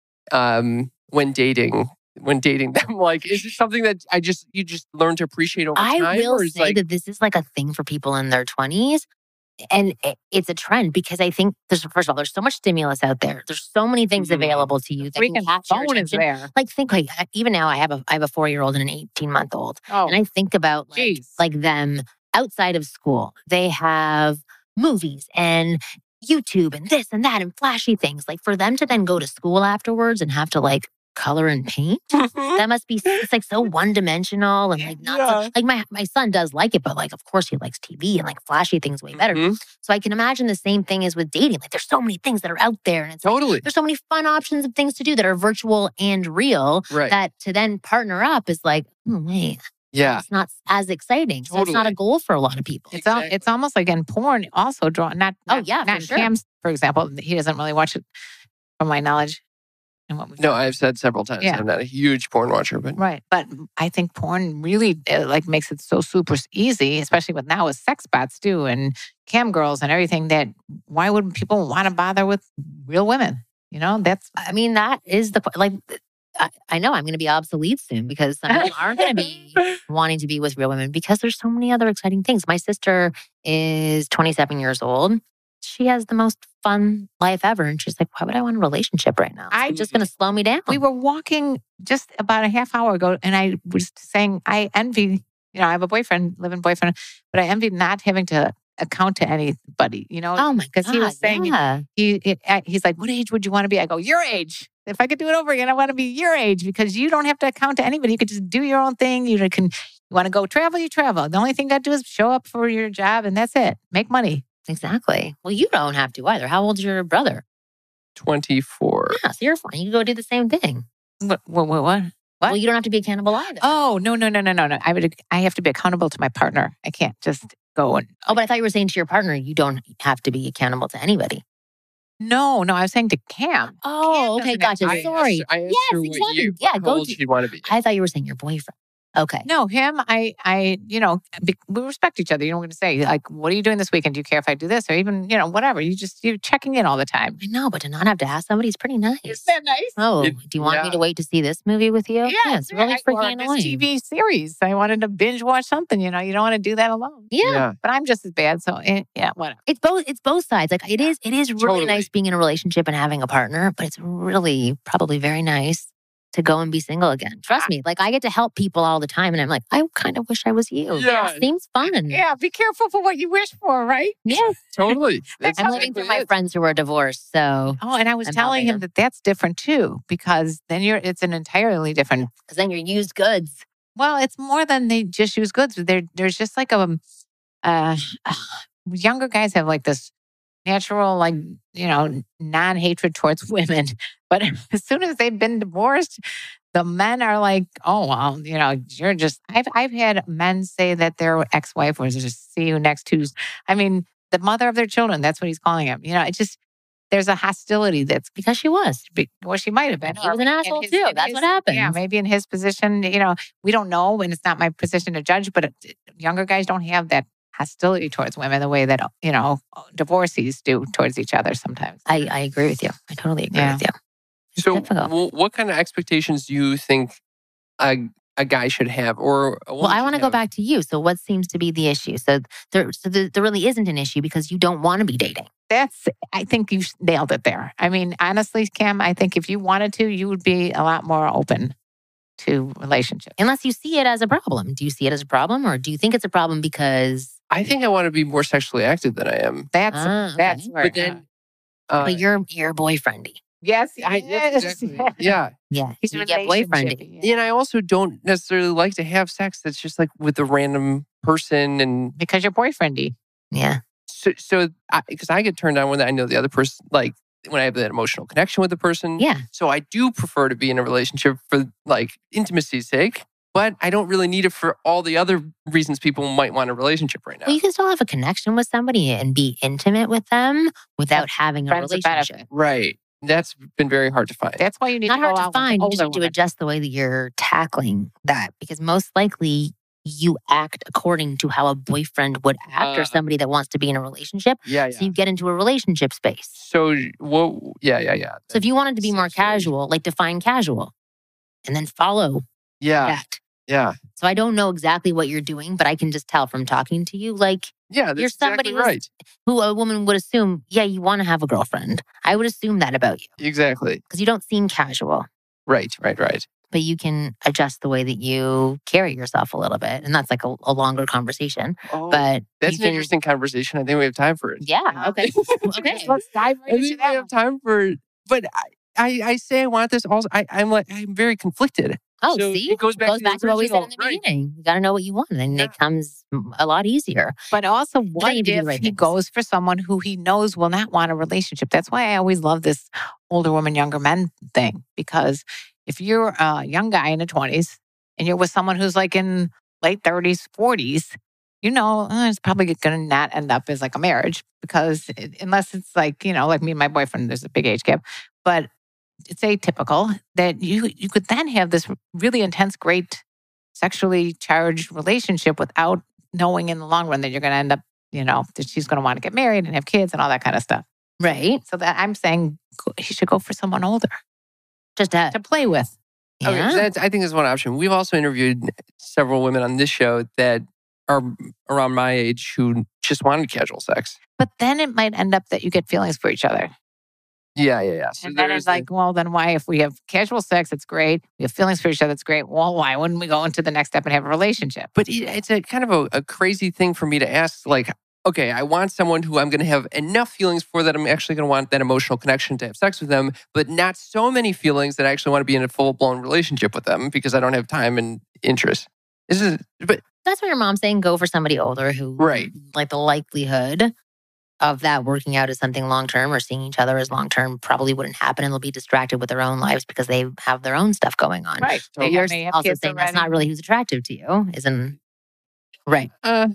[SPEAKER 4] um, when dating? When dating them, like, is it something that I just you just learn to appreciate over
[SPEAKER 3] I
[SPEAKER 4] time?
[SPEAKER 3] will
[SPEAKER 4] or is
[SPEAKER 3] say
[SPEAKER 4] like,
[SPEAKER 3] that this is like a thing for people in their twenties. And it- it's a trend because I think there's, first of all, there's so much stimulus out there. There's so many things
[SPEAKER 4] Mhm.
[SPEAKER 3] available to you that can
[SPEAKER 5] Freaking
[SPEAKER 3] catch your
[SPEAKER 5] phone is
[SPEAKER 3] attention.
[SPEAKER 5] there.
[SPEAKER 3] Like think like I- even now I have a I have a four year old and an eighteen month old,
[SPEAKER 5] Oh,
[SPEAKER 3] and I think about like,
[SPEAKER 5] geez.
[SPEAKER 3] like them outside of school. They have movies and YouTube and this and that and flashy things. Like for them to then go to school afterwards and have to like color and paint. That must be it's like so one dimensional and like not so,
[SPEAKER 4] Yeah.
[SPEAKER 3] like my my son does like it, but like of course he likes T V and like flashy things way better.
[SPEAKER 4] Mhm.
[SPEAKER 3] So I can imagine the same thing as with dating. Like there's so many things that are out there, and it's like,
[SPEAKER 4] Totally.
[SPEAKER 3] there's so many fun options of things to do that are virtual and real.
[SPEAKER 4] Right.
[SPEAKER 3] That to then partner up is like, oh wait,
[SPEAKER 4] Yeah.
[SPEAKER 3] it's not as exciting. So it's not a
[SPEAKER 4] Totally.
[SPEAKER 3] goal for a lot of people.
[SPEAKER 5] It's al-
[SPEAKER 4] Exactly.
[SPEAKER 5] it's almost like in porn also draw not,
[SPEAKER 3] Oh,
[SPEAKER 5] not
[SPEAKER 3] yeah,
[SPEAKER 5] not
[SPEAKER 3] for
[SPEAKER 5] in
[SPEAKER 3] sure.
[SPEAKER 5] Cam's, for example. He doesn't really watch it from my knowledge and what we've
[SPEAKER 4] No,
[SPEAKER 5] done.
[SPEAKER 4] I've said several times
[SPEAKER 5] Yeah.
[SPEAKER 4] I'm not a huge porn watcher, but
[SPEAKER 5] Right. But I think porn really uh, like makes it so super easy, especially with now with sex bots too and cam girls and everything, that why would people want to bother with real women? You know, that's
[SPEAKER 3] I mean, that is the que- like. I, I know I'm going to be obsolete soon because some people aren't going to be wanting to be with real women because there's so many other exciting things. My sister is twenty-seven years old. She has the most fun life ever. And she's like, why would I want a relationship right now?
[SPEAKER 5] I-
[SPEAKER 3] It's just going to slow me down.
[SPEAKER 5] we were walking just about a half hour ago, and I was saying I envy, you know, I have a boyfriend, living boyfriend, but I envy not having to account to anybody, you know,
[SPEAKER 3] oh my God.
[SPEAKER 5] because he was saying,
[SPEAKER 3] yeah.
[SPEAKER 5] he it, uh, he's like, what age would you want to be? I go, your age. If I could do it over again, I want to be your age because you don't have to account to anybody. You could just do your own thing. You can, you want to go travel, you travel. The only thing you got to do is show up for your job, and that's it. Make money.
[SPEAKER 3] Exactly. Well, you don't have to either. How old's your brother?
[SPEAKER 4] twenty-four.
[SPEAKER 3] Yeah, so you're fine. You can go do the same thing.
[SPEAKER 5] What? What? What? what? What?
[SPEAKER 3] Well, you don't have to be accountable either.
[SPEAKER 5] Oh no no no no no no! I would. I have to be accountable to my partner. I can't just go and.
[SPEAKER 3] Oh, but I thought you were saying to your partner, you don't have to be accountable to anybody.
[SPEAKER 5] No no, I was saying to Cam.
[SPEAKER 3] Oh, okay,
[SPEAKER 5] doesn't have
[SPEAKER 3] gotcha.
[SPEAKER 5] to-
[SPEAKER 4] I
[SPEAKER 3] Sorry.
[SPEAKER 4] asked, I asked
[SPEAKER 3] Yes,
[SPEAKER 4] her what
[SPEAKER 3] exactly.
[SPEAKER 4] year,
[SPEAKER 3] Yeah,
[SPEAKER 4] how
[SPEAKER 3] go
[SPEAKER 4] old
[SPEAKER 3] do-
[SPEAKER 4] she'd want to be.
[SPEAKER 3] I thought you were saying your boyfriend. Okay.
[SPEAKER 5] No, him. I. I. You know, be, we respect each other. You know what I'm going to say? Like, what are you doing this weekend? Do you care if I do this, or even you know whatever? You just you're checking in all the time.
[SPEAKER 3] I know, but to not have to ask somebody is pretty nice.
[SPEAKER 5] that nice?
[SPEAKER 3] Oh,
[SPEAKER 4] It-
[SPEAKER 3] do you want me
[SPEAKER 4] yeah.
[SPEAKER 3] to wait to see this movie with you? Yeah, it's really
[SPEAKER 5] or
[SPEAKER 3] freaking
[SPEAKER 5] this
[SPEAKER 3] annoying.
[SPEAKER 5] T V series. I wanted to binge watch something. You know, you don't want to do that alone.
[SPEAKER 3] Yeah.
[SPEAKER 5] But I'm just as bad. So eh, yeah, whatever.
[SPEAKER 3] It's both it's both sides. Like it is it is really
[SPEAKER 4] Totally.
[SPEAKER 3] nice being in a relationship and having a partner, but it's really probably very nice to go and be single again. Trust me. Like I get to help people all the time and I'm like, I kind of wish I was you.
[SPEAKER 4] Yeah.
[SPEAKER 3] It seems fun.
[SPEAKER 5] Yeah, be careful for what you wish for, right?
[SPEAKER 3] Yeah.
[SPEAKER 4] Totally. That's
[SPEAKER 3] I'm living
[SPEAKER 4] exactly
[SPEAKER 3] through my
[SPEAKER 4] it.
[SPEAKER 3] friends who are divorced. So
[SPEAKER 5] Oh, and I was
[SPEAKER 3] I'm
[SPEAKER 5] telling him
[SPEAKER 3] helping
[SPEAKER 5] that that's different too, because then you're it's an entirely different.
[SPEAKER 3] because then you're used goods.
[SPEAKER 5] Well, it's more than they just use goods. There, there's just like a, uh, younger guys have like this natural, like you know, non hatred towards women, but as soon as they've been divorced, the men are like, oh well, you know, you're just. I've I've had men say that their ex wife was just see you next Tuesday. I mean, the mother of their children. That's what he's calling him. You know, it just. There's a hostility that's
[SPEAKER 3] Because she was.
[SPEAKER 5] be- well, she might have been.
[SPEAKER 3] And he was an
[SPEAKER 5] in
[SPEAKER 3] asshole
[SPEAKER 5] his-
[SPEAKER 3] too.
[SPEAKER 5] in
[SPEAKER 3] That's
[SPEAKER 5] his-
[SPEAKER 3] what happens.
[SPEAKER 5] Yeah, maybe in his position, you know, we don't know, and it's not my position to judge. But it, younger guys don't have that hostility towards women the way that you know divorcees do towards each other sometimes.
[SPEAKER 3] I, I agree with you. I totally agree
[SPEAKER 5] Yeah.
[SPEAKER 3] with you. It's
[SPEAKER 4] So,
[SPEAKER 3] difficult.
[SPEAKER 4] well, what kind of expectations do you think a, a guy should have, or a
[SPEAKER 3] Well,
[SPEAKER 4] woman
[SPEAKER 3] I
[SPEAKER 4] should
[SPEAKER 3] want to go
[SPEAKER 4] have?
[SPEAKER 3] back to you. So, what seems to be the issue? So, there, so there, there really isn't an issue because you don't want to be dating.
[SPEAKER 5] That's, I think you nailed it there. I mean, honestly, Cam, I think if you wanted to, you would be a lot more open to relationships.
[SPEAKER 3] Unless you see it as a problem. Do you see it as a problem or do you think it's a problem because
[SPEAKER 4] I think I want to be more sexually active than I am.
[SPEAKER 5] That's
[SPEAKER 3] Ah, okay.
[SPEAKER 5] that's where.
[SPEAKER 4] But then, uh,
[SPEAKER 3] but you're you're boyfriendy?
[SPEAKER 5] yes,
[SPEAKER 4] I,
[SPEAKER 5] yes.
[SPEAKER 4] exactly. yeah.
[SPEAKER 3] Yeah.
[SPEAKER 5] He's
[SPEAKER 3] You get boyfriendy.
[SPEAKER 5] relationship-y, yeah.
[SPEAKER 4] And I also don't necessarily like to have sex that's just like with a random person. And
[SPEAKER 5] Because you're boyfriendy.
[SPEAKER 3] Yeah.
[SPEAKER 4] so, so because I, I get turned on when I know the other person, like when I have that emotional connection with the person.
[SPEAKER 3] Yeah.
[SPEAKER 4] So I do prefer to be in a relationship for like intimacy's sake, but I don't really need it for all the other reasons people might want a relationship right now.
[SPEAKER 3] Well, you can still have a connection with somebody and be intimate with them without having a
[SPEAKER 5] Friends with
[SPEAKER 3] relationship.
[SPEAKER 5] benefit.
[SPEAKER 4] Right. That's been very hard to find.
[SPEAKER 5] That's why you need
[SPEAKER 3] Not
[SPEAKER 5] to go
[SPEAKER 3] hard to
[SPEAKER 5] out with
[SPEAKER 3] find. You just
[SPEAKER 5] older
[SPEAKER 3] need to
[SPEAKER 5] women.
[SPEAKER 3] adjust the way that you're tackling that because most likely you act according to how a boyfriend would act,
[SPEAKER 4] Uh,
[SPEAKER 3] or somebody that wants to be in a relationship.
[SPEAKER 4] Yeah,
[SPEAKER 3] So
[SPEAKER 4] yeah.
[SPEAKER 3] you get into a relationship space.
[SPEAKER 4] So, what? Yeah, yeah, yeah.
[SPEAKER 3] So if you wanted to be more
[SPEAKER 4] Seems very-
[SPEAKER 3] casual, like define casual and then follow
[SPEAKER 4] Yeah,
[SPEAKER 3] that.
[SPEAKER 4] yeah,
[SPEAKER 3] So I don't know exactly what you're doing, but I can just tell from talking to you, like
[SPEAKER 4] yeah. That's
[SPEAKER 3] You're somebody
[SPEAKER 4] exactly
[SPEAKER 3] who's-
[SPEAKER 4] right.
[SPEAKER 3] who a woman would assume, yeah, you want to have a girlfriend. I would assume that about you
[SPEAKER 4] Exactly.
[SPEAKER 3] because you don't seem casual,
[SPEAKER 4] Right, right, right.
[SPEAKER 3] but you can adjust the way that you carry yourself a little bit. And that's like a, a longer conversation.
[SPEAKER 4] Oh,
[SPEAKER 3] But
[SPEAKER 4] that's
[SPEAKER 3] you
[SPEAKER 4] an
[SPEAKER 3] can-
[SPEAKER 4] interesting conversation. I think we have time for it.
[SPEAKER 3] Yeah. Okay. Okay.
[SPEAKER 5] Let's dive
[SPEAKER 4] I
[SPEAKER 5] right into
[SPEAKER 4] think we
[SPEAKER 5] that.
[SPEAKER 4] have time for it. But I, I, I say I want this also. I, I'm like, I'm very conflicted.
[SPEAKER 3] Oh,
[SPEAKER 4] So
[SPEAKER 3] see?
[SPEAKER 4] it goes back to the
[SPEAKER 3] to what we said in
[SPEAKER 4] original,
[SPEAKER 3] the
[SPEAKER 4] right.
[SPEAKER 3] beginning. You got to know what you want, and
[SPEAKER 4] Yeah.
[SPEAKER 3] it comes a lot easier.
[SPEAKER 5] But also, what
[SPEAKER 3] you do the
[SPEAKER 5] if
[SPEAKER 3] right
[SPEAKER 5] he
[SPEAKER 3] things.
[SPEAKER 5] goes for someone who he knows will not want a relationship? That's why I always love this older woman, younger men thing. Because if you're a young guy in the twenties and you're with someone who's like in late thirties, forties, you know, uh, it's probably going to not end up as like a marriage because it, unless it's like, you know, like me and my boyfriend, there's a big age gap. But it's atypical that you you could then have this really intense, great sexually charged relationship without knowing in the long run that you're going to end up, you know, that she's going to want to get married and have kids and all that kind of stuff.
[SPEAKER 3] Right.
[SPEAKER 5] So that I'm saying go- he should go for someone older
[SPEAKER 3] Just to,
[SPEAKER 5] to play with.
[SPEAKER 4] Okay,
[SPEAKER 3] yeah.
[SPEAKER 4] so that's, I think that's one option. We've also interviewed several women on this show that are around my age who just wanted casual sex.
[SPEAKER 5] But then it might end up that you get feelings for each other.
[SPEAKER 4] Yeah, yeah, yeah. So
[SPEAKER 5] And then
[SPEAKER 4] there's
[SPEAKER 5] it's like, well, then why, if we have casual sex, it's great. We have feelings for each other, it's great. Well, why wouldn't we go into the next step and have a relationship?
[SPEAKER 4] But it- it's a kind of a, a crazy thing for me to ask. Like, okay, I want someone who I'm going to have enough feelings for that I'm actually going to want that emotional connection to have sex with them, but not so many feelings that I actually want to be in a full blown relationship with them because I don't have time and interest. This is, but
[SPEAKER 3] That's what your mom's saying. Go for somebody older who,
[SPEAKER 4] Right.
[SPEAKER 3] like the likelihood of that working out as something long term or seeing each other as long term probably wouldn't happen, and they'll be distracted with their own lives because they have their own stuff going on.
[SPEAKER 5] Right.
[SPEAKER 3] But
[SPEAKER 5] They
[SPEAKER 3] you're
[SPEAKER 5] have- they have
[SPEAKER 3] also
[SPEAKER 5] kids
[SPEAKER 3] saying that's
[SPEAKER 5] already.
[SPEAKER 3] not really who's attractive to you, isn't right?
[SPEAKER 4] uh,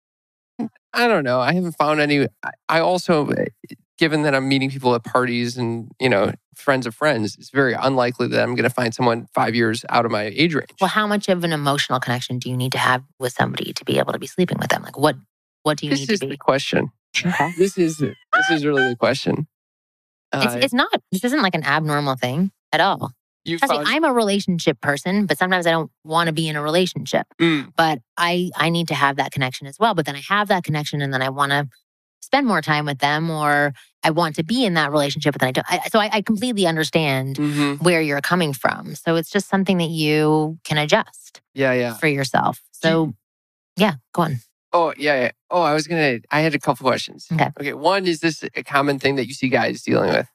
[SPEAKER 4] I don't know. I haven't found any. I- I also, given that I'm meeting people at parties and, you know, friends of friends, it's very unlikely that I'm going to find someone five years out of my age range.
[SPEAKER 3] Well, how much of an emotional connection do you need to have with somebody to be able to be sleeping with them? Like, what what do you
[SPEAKER 4] this
[SPEAKER 3] need
[SPEAKER 4] is
[SPEAKER 3] to
[SPEAKER 4] the
[SPEAKER 3] be?
[SPEAKER 4] question.
[SPEAKER 3] Okay.
[SPEAKER 4] This is this is really the question.
[SPEAKER 3] It's,
[SPEAKER 4] Uh,
[SPEAKER 3] it's not. This isn't like an abnormal thing at all.
[SPEAKER 4] you
[SPEAKER 3] Trust me,
[SPEAKER 4] found,
[SPEAKER 3] I'm a relationship person, but sometimes I don't want to be in a relationship.
[SPEAKER 4] Mm,
[SPEAKER 3] But I I need to have that connection as well. But then I have that connection, and then I want to spend more time with them, or I want to be in that relationship, but then I don't. I, so I, I completely understand
[SPEAKER 4] mhm.
[SPEAKER 3] where you're coming from. So it's just something that you can adjust
[SPEAKER 4] Yeah, yeah.
[SPEAKER 3] for yourself. So yeah, go on.
[SPEAKER 4] Oh, yeah, yeah. Oh, I was gonna. I had a couple questions.
[SPEAKER 3] Okay.
[SPEAKER 4] Okay. One, is this a common thing that you see guys dealing with,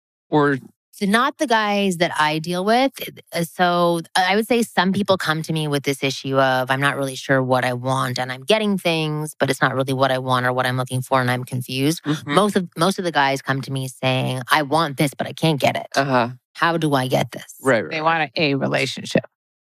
[SPEAKER 4] or
[SPEAKER 3] So not the guys that I deal with. Uh, So I would say some people come to me with this issue of I'm not really sure what I want, and I'm getting things, but it's not really what I want or what I'm looking for, and I'm confused.
[SPEAKER 4] Mhm.
[SPEAKER 3] Most of most of the guys come to me saying, I want this, but I can't get it.
[SPEAKER 4] uh huh,
[SPEAKER 3] How do I get this?
[SPEAKER 4] right, right.
[SPEAKER 5] They want a, a relationship.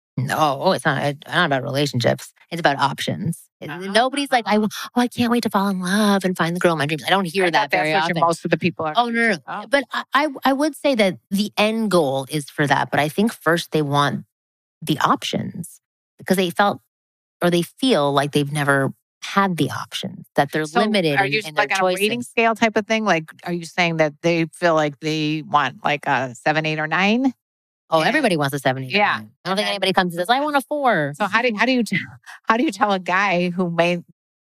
[SPEAKER 3] No, it's not, it's not about relationships. It's about options.
[SPEAKER 5] Ah.
[SPEAKER 3] Nobody's like, I, oh, I can't wait to fall in love and find the girl of my dreams. I don't hear
[SPEAKER 5] I
[SPEAKER 3] that
[SPEAKER 5] thought that's
[SPEAKER 3] very
[SPEAKER 5] what
[SPEAKER 3] often.
[SPEAKER 5] your- most of the people are.
[SPEAKER 3] Oh, no, no, no.
[SPEAKER 5] Oh.
[SPEAKER 3] But I, I, I would say that the end goal is for that. But I think first they want the options because they felt or they feel like they've never had the options, that they're
[SPEAKER 5] So
[SPEAKER 3] limited
[SPEAKER 5] Are
[SPEAKER 3] in,
[SPEAKER 5] you
[SPEAKER 3] in their
[SPEAKER 5] like on a
[SPEAKER 3] choices.
[SPEAKER 5] rating scale type of thing? Like, are you saying that they feel like they want like a seven, eight, or nine?
[SPEAKER 3] Oh,
[SPEAKER 5] And-
[SPEAKER 3] everybody wants a seventy.
[SPEAKER 5] Yeah.
[SPEAKER 3] I don't
[SPEAKER 5] And
[SPEAKER 3] think
[SPEAKER 5] then-
[SPEAKER 3] anybody comes and says, I want a four.
[SPEAKER 5] So how do how do you t- how do you tell a guy who may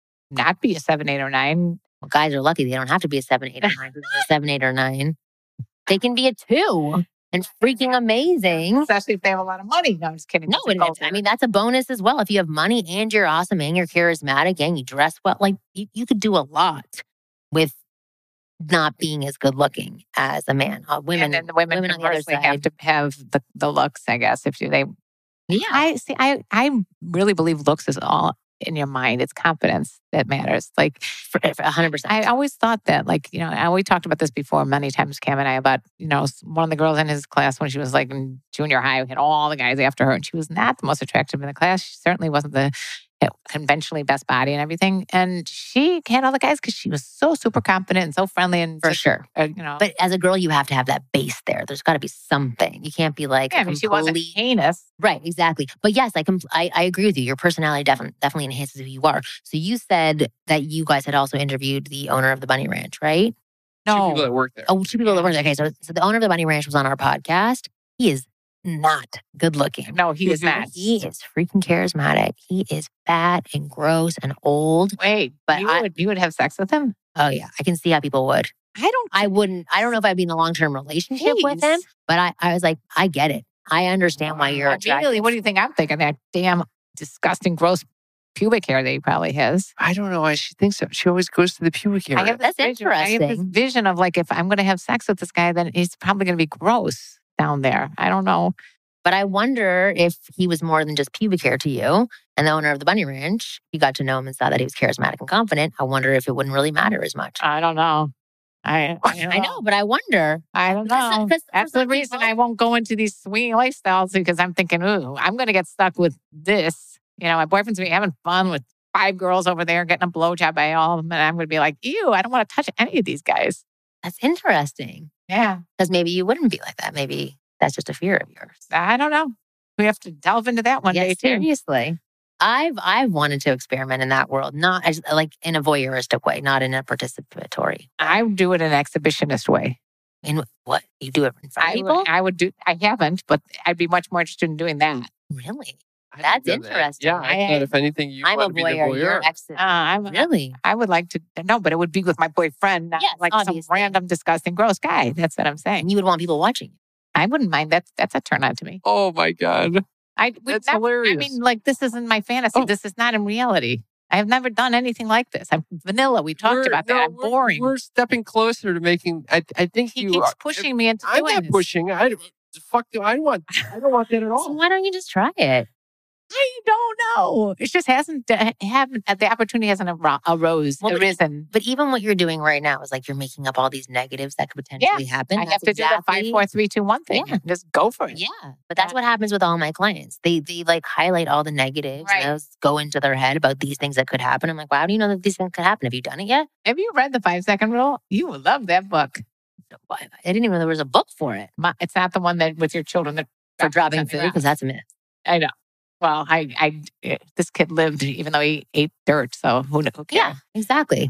[SPEAKER 5] not be a seven, eight, or nine?
[SPEAKER 3] Well, guys are lucky. They don't have to be a seven, eight, or nine. They're a seven, eight, or nine. They can be a two and freaking amazing.
[SPEAKER 5] Especially if they have a lot of money. No, I'm just kidding.
[SPEAKER 3] No,
[SPEAKER 5] That's a
[SPEAKER 3] and
[SPEAKER 5] goal
[SPEAKER 3] it's- I
[SPEAKER 5] there.
[SPEAKER 3] mean, that's a bonus as well. If you have money and you're awesome and you're charismatic and you dress well, like you, you could do a lot with not being as good looking as a man. Uh, women,
[SPEAKER 5] and then the women,
[SPEAKER 3] women on the other
[SPEAKER 5] conversely
[SPEAKER 3] side.
[SPEAKER 5] have to have the, the looks, I guess. If you they,
[SPEAKER 3] yeah.
[SPEAKER 5] I see. I I really believe looks is all in your mind. It's confidence that matters. Like
[SPEAKER 3] For, for one hundred percent.
[SPEAKER 5] I always thought that, like, you know, and we talked about this before many times, Cam and I, about, you know, one of the girls in his class when she was like in junior high had all the guys after her, and she was not the most attractive in the class. She certainly wasn't the conventionally best body and everything. And she had all the guys because she was so super confident and so friendly and
[SPEAKER 3] For
[SPEAKER 5] such,
[SPEAKER 3] sure.
[SPEAKER 5] uh, you know.
[SPEAKER 3] But as a girl, you have to have that base there. There's got to be something. You can't be like
[SPEAKER 5] yeah,
[SPEAKER 3] a
[SPEAKER 5] I mean, she wasn't
[SPEAKER 3] complete-
[SPEAKER 5] heinous.
[SPEAKER 3] Right, exactly. But yes, I, compl- I I agree with you. Your personality definitely definitely enhances who you are. So you said that you guys had also interviewed the owner of the Bunny Ranch, right?
[SPEAKER 4] Two
[SPEAKER 5] No.
[SPEAKER 4] people that work there.
[SPEAKER 3] Oh, two people
[SPEAKER 5] Yeah.
[SPEAKER 3] that work there. Okay, so, so the owner of the Bunny Ranch was on our podcast. He is not good looking.
[SPEAKER 5] No, he is not.
[SPEAKER 3] He is freaking charismatic. He is fat and gross and old.
[SPEAKER 5] Wait,
[SPEAKER 3] But
[SPEAKER 5] you,
[SPEAKER 3] I-
[SPEAKER 5] would, you would have sex with him?
[SPEAKER 3] Oh yeah, I can see how people would.
[SPEAKER 5] I don't.
[SPEAKER 3] I wouldn't. I don't know if I'd be in a long term relationship with him,
[SPEAKER 5] Jeez.
[SPEAKER 3] but I, I was like, I get it. I understand why you're attracted.
[SPEAKER 5] Immediately, what do you think I'm thinking? That damn disgusting, gross pubic hair that he probably has.
[SPEAKER 4] I don't know why she thinks that. She always goes to the pubic area.
[SPEAKER 5] I have this
[SPEAKER 3] That's
[SPEAKER 5] vision, I have this
[SPEAKER 3] interesting.
[SPEAKER 5] vision of like, if I'm going to have sex with this guy, then he's probably going to be gross down there. I don't know.
[SPEAKER 3] But I wonder if he was more than just pubic hair to you. And the owner of the Bunny Ranch, you got to know him and saw that he was charismatic and confident. I wonder if it wouldn't really matter as much.
[SPEAKER 5] I don't know. I, I, don't
[SPEAKER 3] I know, but I wonder.
[SPEAKER 5] I don't
[SPEAKER 3] Because-
[SPEAKER 5] know.
[SPEAKER 3] because for
[SPEAKER 5] That's the
[SPEAKER 3] some
[SPEAKER 5] reason
[SPEAKER 3] people-
[SPEAKER 5] I won't go into these swinging lifestyles because I'm thinking, ooh, I'm going to get stuck with this. You know, my boyfriend's gonna be having fun with five girls over there getting a blowjob by all of them. And I'm going to be like, ew, I don't want to touch any of these guys.
[SPEAKER 3] That's interesting.
[SPEAKER 5] Yeah.
[SPEAKER 3] Because maybe you wouldn't be like that. Maybe that's just a fear of yours.
[SPEAKER 5] I don't know. We have to delve into that one
[SPEAKER 3] Yes,
[SPEAKER 5] day too.
[SPEAKER 3] seriously. I've I've wanted to experiment in that world, not as like in a voyeuristic way, not in a participatory.
[SPEAKER 5] I would do it in an exhibitionist way.
[SPEAKER 3] In what you do it in front of
[SPEAKER 5] I
[SPEAKER 3] people?
[SPEAKER 5] would, I would do, I haven't, but I'd be much more interested in doing that.
[SPEAKER 3] Really?
[SPEAKER 4] I
[SPEAKER 3] That's
[SPEAKER 4] done that.
[SPEAKER 3] interesting.
[SPEAKER 4] Yeah, I
[SPEAKER 5] I-
[SPEAKER 4] thought if anything, you
[SPEAKER 3] I'm a
[SPEAKER 4] want to be the
[SPEAKER 3] voyeur. You're
[SPEAKER 4] voyeur.
[SPEAKER 3] exit.
[SPEAKER 5] Uh, I'm,
[SPEAKER 3] Really?
[SPEAKER 5] I would like to, no, but it would be with my boyfriend, not
[SPEAKER 3] Yes,
[SPEAKER 5] like
[SPEAKER 3] obviously.
[SPEAKER 5] some random, disgusting, gross guy. That's what I'm saying.
[SPEAKER 3] And you would want people watching you.
[SPEAKER 5] I wouldn't mind. That's that's a turn on to me.
[SPEAKER 4] Oh my God.
[SPEAKER 5] I would
[SPEAKER 4] That's
[SPEAKER 5] never,
[SPEAKER 4] hilarious.
[SPEAKER 5] I mean, like this isn't my fantasy.
[SPEAKER 4] Oh.
[SPEAKER 5] This is not in reality. I have never done anything like this. I'm vanilla. We talked
[SPEAKER 4] We're-
[SPEAKER 5] about that.
[SPEAKER 4] no,
[SPEAKER 5] I'm
[SPEAKER 4] we're-
[SPEAKER 5] boring.
[SPEAKER 4] We're stepping closer to making. I, I think
[SPEAKER 5] he
[SPEAKER 4] you
[SPEAKER 5] keeps
[SPEAKER 4] are,
[SPEAKER 5] pushing me into
[SPEAKER 4] I'm
[SPEAKER 5] doing
[SPEAKER 4] not
[SPEAKER 5] this.
[SPEAKER 4] pushing. I fuck. I don't want. I don't want that at
[SPEAKER 3] So
[SPEAKER 4] all.
[SPEAKER 3] why don't you just try it?
[SPEAKER 5] I don't know. It just hasn't uh, haven't uh, the opportunity hasn't aro- arose
[SPEAKER 3] Well, but-
[SPEAKER 5] arisen.
[SPEAKER 3] But even what you're doing right now is like you're making up all these negatives that could potentially happen.
[SPEAKER 5] I
[SPEAKER 3] That's
[SPEAKER 5] have to do the five,
[SPEAKER 3] exactly-
[SPEAKER 5] four, three, two, one thing.
[SPEAKER 3] Yeah.
[SPEAKER 5] Just go for it.
[SPEAKER 3] Yeah, but that's
[SPEAKER 5] Yeah.
[SPEAKER 3] what happens with all my clients. They they like highlight all the negatives
[SPEAKER 5] Right.
[SPEAKER 3] and those go into their head about these things that could happen. I'm like, wow, how do you know that these things could happen? Have you done it yet?
[SPEAKER 5] Have you read the five second rule? You will love that book.
[SPEAKER 3] I didn't even know there was a book for it
[SPEAKER 5] My, it's not the one that with your children that
[SPEAKER 3] for dropping
[SPEAKER 5] something
[SPEAKER 3] food
[SPEAKER 5] around.
[SPEAKER 3] because that's a myth.
[SPEAKER 5] I know. Well, I, I, eh, this kid lived even though he ate dirt. So who, kn- who cares?
[SPEAKER 3] Yeah, exactly.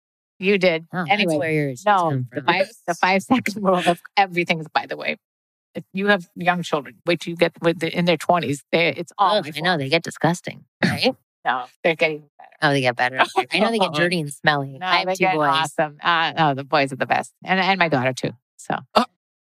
[SPEAKER 5] You did.
[SPEAKER 3] Oh,
[SPEAKER 5] Anyway,
[SPEAKER 3] that's where yours
[SPEAKER 5] No,
[SPEAKER 3] come
[SPEAKER 5] the
[SPEAKER 3] from.
[SPEAKER 5] five, the five second rule of everything is, by the way, if you have young children, wait till you get with the, in their twenties, it's all.
[SPEAKER 3] Ugh,
[SPEAKER 5] my
[SPEAKER 3] I know
[SPEAKER 5] fault.
[SPEAKER 3] they get disgusting, right?
[SPEAKER 5] No, they're getting better.
[SPEAKER 3] Oh, they get better. I know they get dirty and smelly.
[SPEAKER 5] No,
[SPEAKER 3] I have
[SPEAKER 5] they
[SPEAKER 3] two
[SPEAKER 5] get
[SPEAKER 3] boys.
[SPEAKER 5] awesome. Uh, no, the boys are the best, and and my daughter too. So,
[SPEAKER 4] Oh.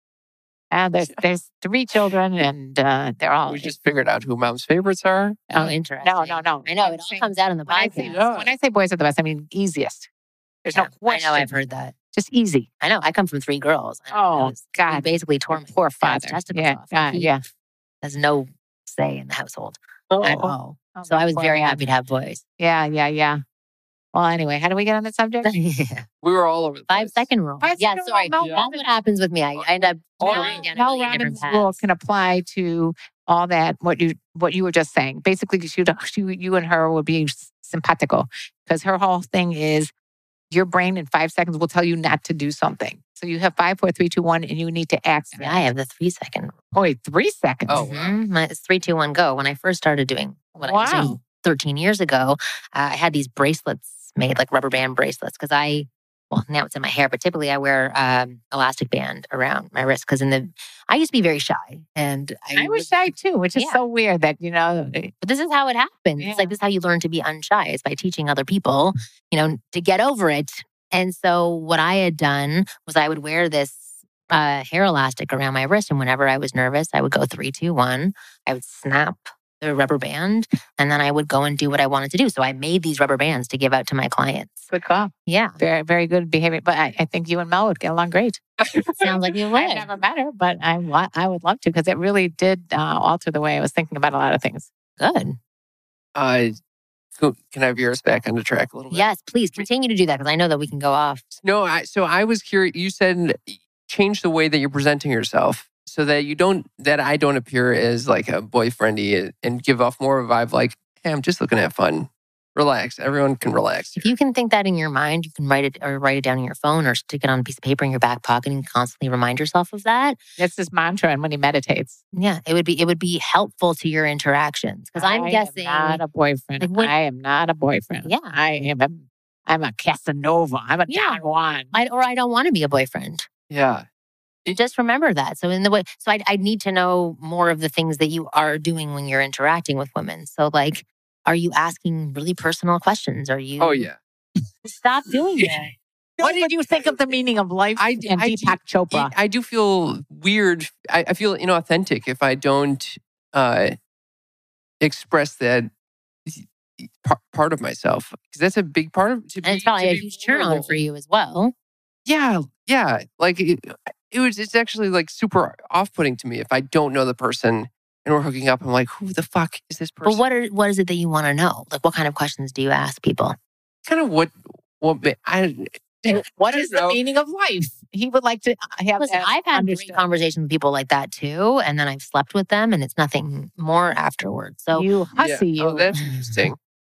[SPEAKER 5] and there's there's three children, and uh, they're all.
[SPEAKER 4] We just figured out who mom's favorites are.
[SPEAKER 3] Oh, interesting.
[SPEAKER 5] no, no, no.
[SPEAKER 3] I know
[SPEAKER 5] I'm
[SPEAKER 3] it all
[SPEAKER 5] saying-
[SPEAKER 3] comes out in the
[SPEAKER 5] When I, say,
[SPEAKER 3] podcast.
[SPEAKER 4] Yeah.
[SPEAKER 5] when I say boys are the best, I mean easiest. There's
[SPEAKER 3] Yeah,
[SPEAKER 5] no question.
[SPEAKER 3] I know I've heard that.
[SPEAKER 5] Just easy.
[SPEAKER 3] I know. I come from three girls. I
[SPEAKER 5] Oh,
[SPEAKER 3] was- we
[SPEAKER 5] God.
[SPEAKER 3] basically tore my
[SPEAKER 5] Poor
[SPEAKER 3] dad's
[SPEAKER 5] father.
[SPEAKER 3] testicles
[SPEAKER 5] Yeah,
[SPEAKER 3] off.
[SPEAKER 5] God,
[SPEAKER 3] He
[SPEAKER 5] yeah.
[SPEAKER 3] has no say in the household
[SPEAKER 4] Oh,
[SPEAKER 3] at all.
[SPEAKER 5] Oh,
[SPEAKER 3] So I was
[SPEAKER 5] poor
[SPEAKER 3] very
[SPEAKER 5] man.
[SPEAKER 3] happy to have boys.
[SPEAKER 5] Yeah, yeah, yeah. Well, anyway, how do we get on the subject?
[SPEAKER 3] Yeah.
[SPEAKER 4] we were all over the
[SPEAKER 3] Five
[SPEAKER 4] place.
[SPEAKER 3] second rule.
[SPEAKER 5] Five
[SPEAKER 3] yeah,
[SPEAKER 5] second
[SPEAKER 3] sorry.
[SPEAKER 5] rule,
[SPEAKER 4] no,
[SPEAKER 3] That's what happens with me. I, I end up
[SPEAKER 4] Oh,
[SPEAKER 3] going down a
[SPEAKER 5] Mel
[SPEAKER 3] million different
[SPEAKER 5] Robbins' rule
[SPEAKER 3] paths.
[SPEAKER 5] can apply to all that. What you what you were just saying. Basically, you you, you and her would be simpatico because her whole thing is your brain in five seconds will tell you not to do something. So you have five, four, three, two, one, and you need to act.
[SPEAKER 3] Yeah, I have the three second rule.
[SPEAKER 5] Oh, wait, three seconds.
[SPEAKER 4] Oh, wow.
[SPEAKER 3] Mhm. My, it's three, two, one, go. When I first started doing what I was
[SPEAKER 5] Wow.
[SPEAKER 3] doing thirteen years ago, uh, I had these bracelets made, like rubber band bracelets, because I, well, now it's in my hair, but typically I wear um, elastic band around my wrist because in the, I used to be very shy, and I,
[SPEAKER 5] I was shy too, which is
[SPEAKER 3] Yeah.
[SPEAKER 5] so weird that, you know,
[SPEAKER 3] But this is how it happens.
[SPEAKER 5] Yeah.
[SPEAKER 3] It's like this is how you learn to be unshy. It's by teaching other people, you know, to get over it. And so what I had done was I would wear this uh, hair elastic around my wrist, and whenever I was nervous, I would go three, two, one. I would snap the rubber band, and then I would go and do what I wanted to do. So I made these rubber bands to give out to my clients.
[SPEAKER 5] good call.
[SPEAKER 3] Yeah,
[SPEAKER 5] Very, very good behavior. But I, I think you and Mel would get along great.
[SPEAKER 3] sounds like you
[SPEAKER 5] I've
[SPEAKER 3] would.
[SPEAKER 5] never met her, but I, wa- I would love to because it really did uh, alter the way I was thinking about a lot of things.
[SPEAKER 3] Good.
[SPEAKER 4] Uh, cool. Can I veer us back on the track a little bit?
[SPEAKER 3] Yes, please continue to do that because I know that we can go off.
[SPEAKER 4] No, I, so I was curious. You said change the way that you're presenting yourself so that you don't, that I don't appear as like a boyfriendy and give off more of a vibe like, hey, I'm just looking to have fun. Relax. Everyone can relax.
[SPEAKER 3] If you can think that in your mind, you can write it or write it down in your phone or stick it on a piece of paper in your back pocket and constantly remind yourself of that.
[SPEAKER 5] That's his mantra. And when he meditates,
[SPEAKER 3] Yeah, it would be it would be helpful to your interactions. Because I'm
[SPEAKER 5] I
[SPEAKER 3] guessing
[SPEAKER 5] am not a boyfriend.
[SPEAKER 3] like when-
[SPEAKER 5] I am not a boyfriend.
[SPEAKER 3] Yeah.
[SPEAKER 5] I am a, I'm a Casanova. I'm a
[SPEAKER 3] Yeah.
[SPEAKER 5] Don Juan.
[SPEAKER 3] I, or I don't want to be a boyfriend.
[SPEAKER 4] Yeah.
[SPEAKER 3] Just remember that. So in the way, so I I need to know more of the things that you are doing when you're interacting with women. So like, are you asking really personal questions? Are you?
[SPEAKER 4] Oh, yeah.
[SPEAKER 3] Stop doing that.
[SPEAKER 5] What did you think of the meaning of life
[SPEAKER 4] I-
[SPEAKER 5] and
[SPEAKER 4] I
[SPEAKER 5] Deepak Chopra?
[SPEAKER 4] I do feel weird. I, I feel inauthentic if I don't uh, express that part, part of myself. Because that's a big part of to be,
[SPEAKER 3] And it's probably
[SPEAKER 4] to
[SPEAKER 3] a
[SPEAKER 4] be
[SPEAKER 3] huge turn on
[SPEAKER 4] vulnerable.
[SPEAKER 3] for you as well.
[SPEAKER 4] Yeah, yeah. Like it, it was. It's actually like super off-putting to me if I don't know the person and we're hooking up. I'm like, who the fuck is this person?
[SPEAKER 3] But what are what is it that you want to know? Like, what kind of questions do you ask people?
[SPEAKER 4] kind of what what ma- I.
[SPEAKER 5] What
[SPEAKER 4] I
[SPEAKER 5] is
[SPEAKER 4] don't
[SPEAKER 5] the
[SPEAKER 4] know.
[SPEAKER 5] meaning of life? He would like to have
[SPEAKER 3] Listen,
[SPEAKER 5] that
[SPEAKER 3] I've had
[SPEAKER 5] understood.
[SPEAKER 3] great conversations with people like that too, and then I've slept with them, and it's nothing more afterwards. So,
[SPEAKER 5] You hussy,
[SPEAKER 4] Yeah.
[SPEAKER 5] you.
[SPEAKER 4] Oh, that's interesting.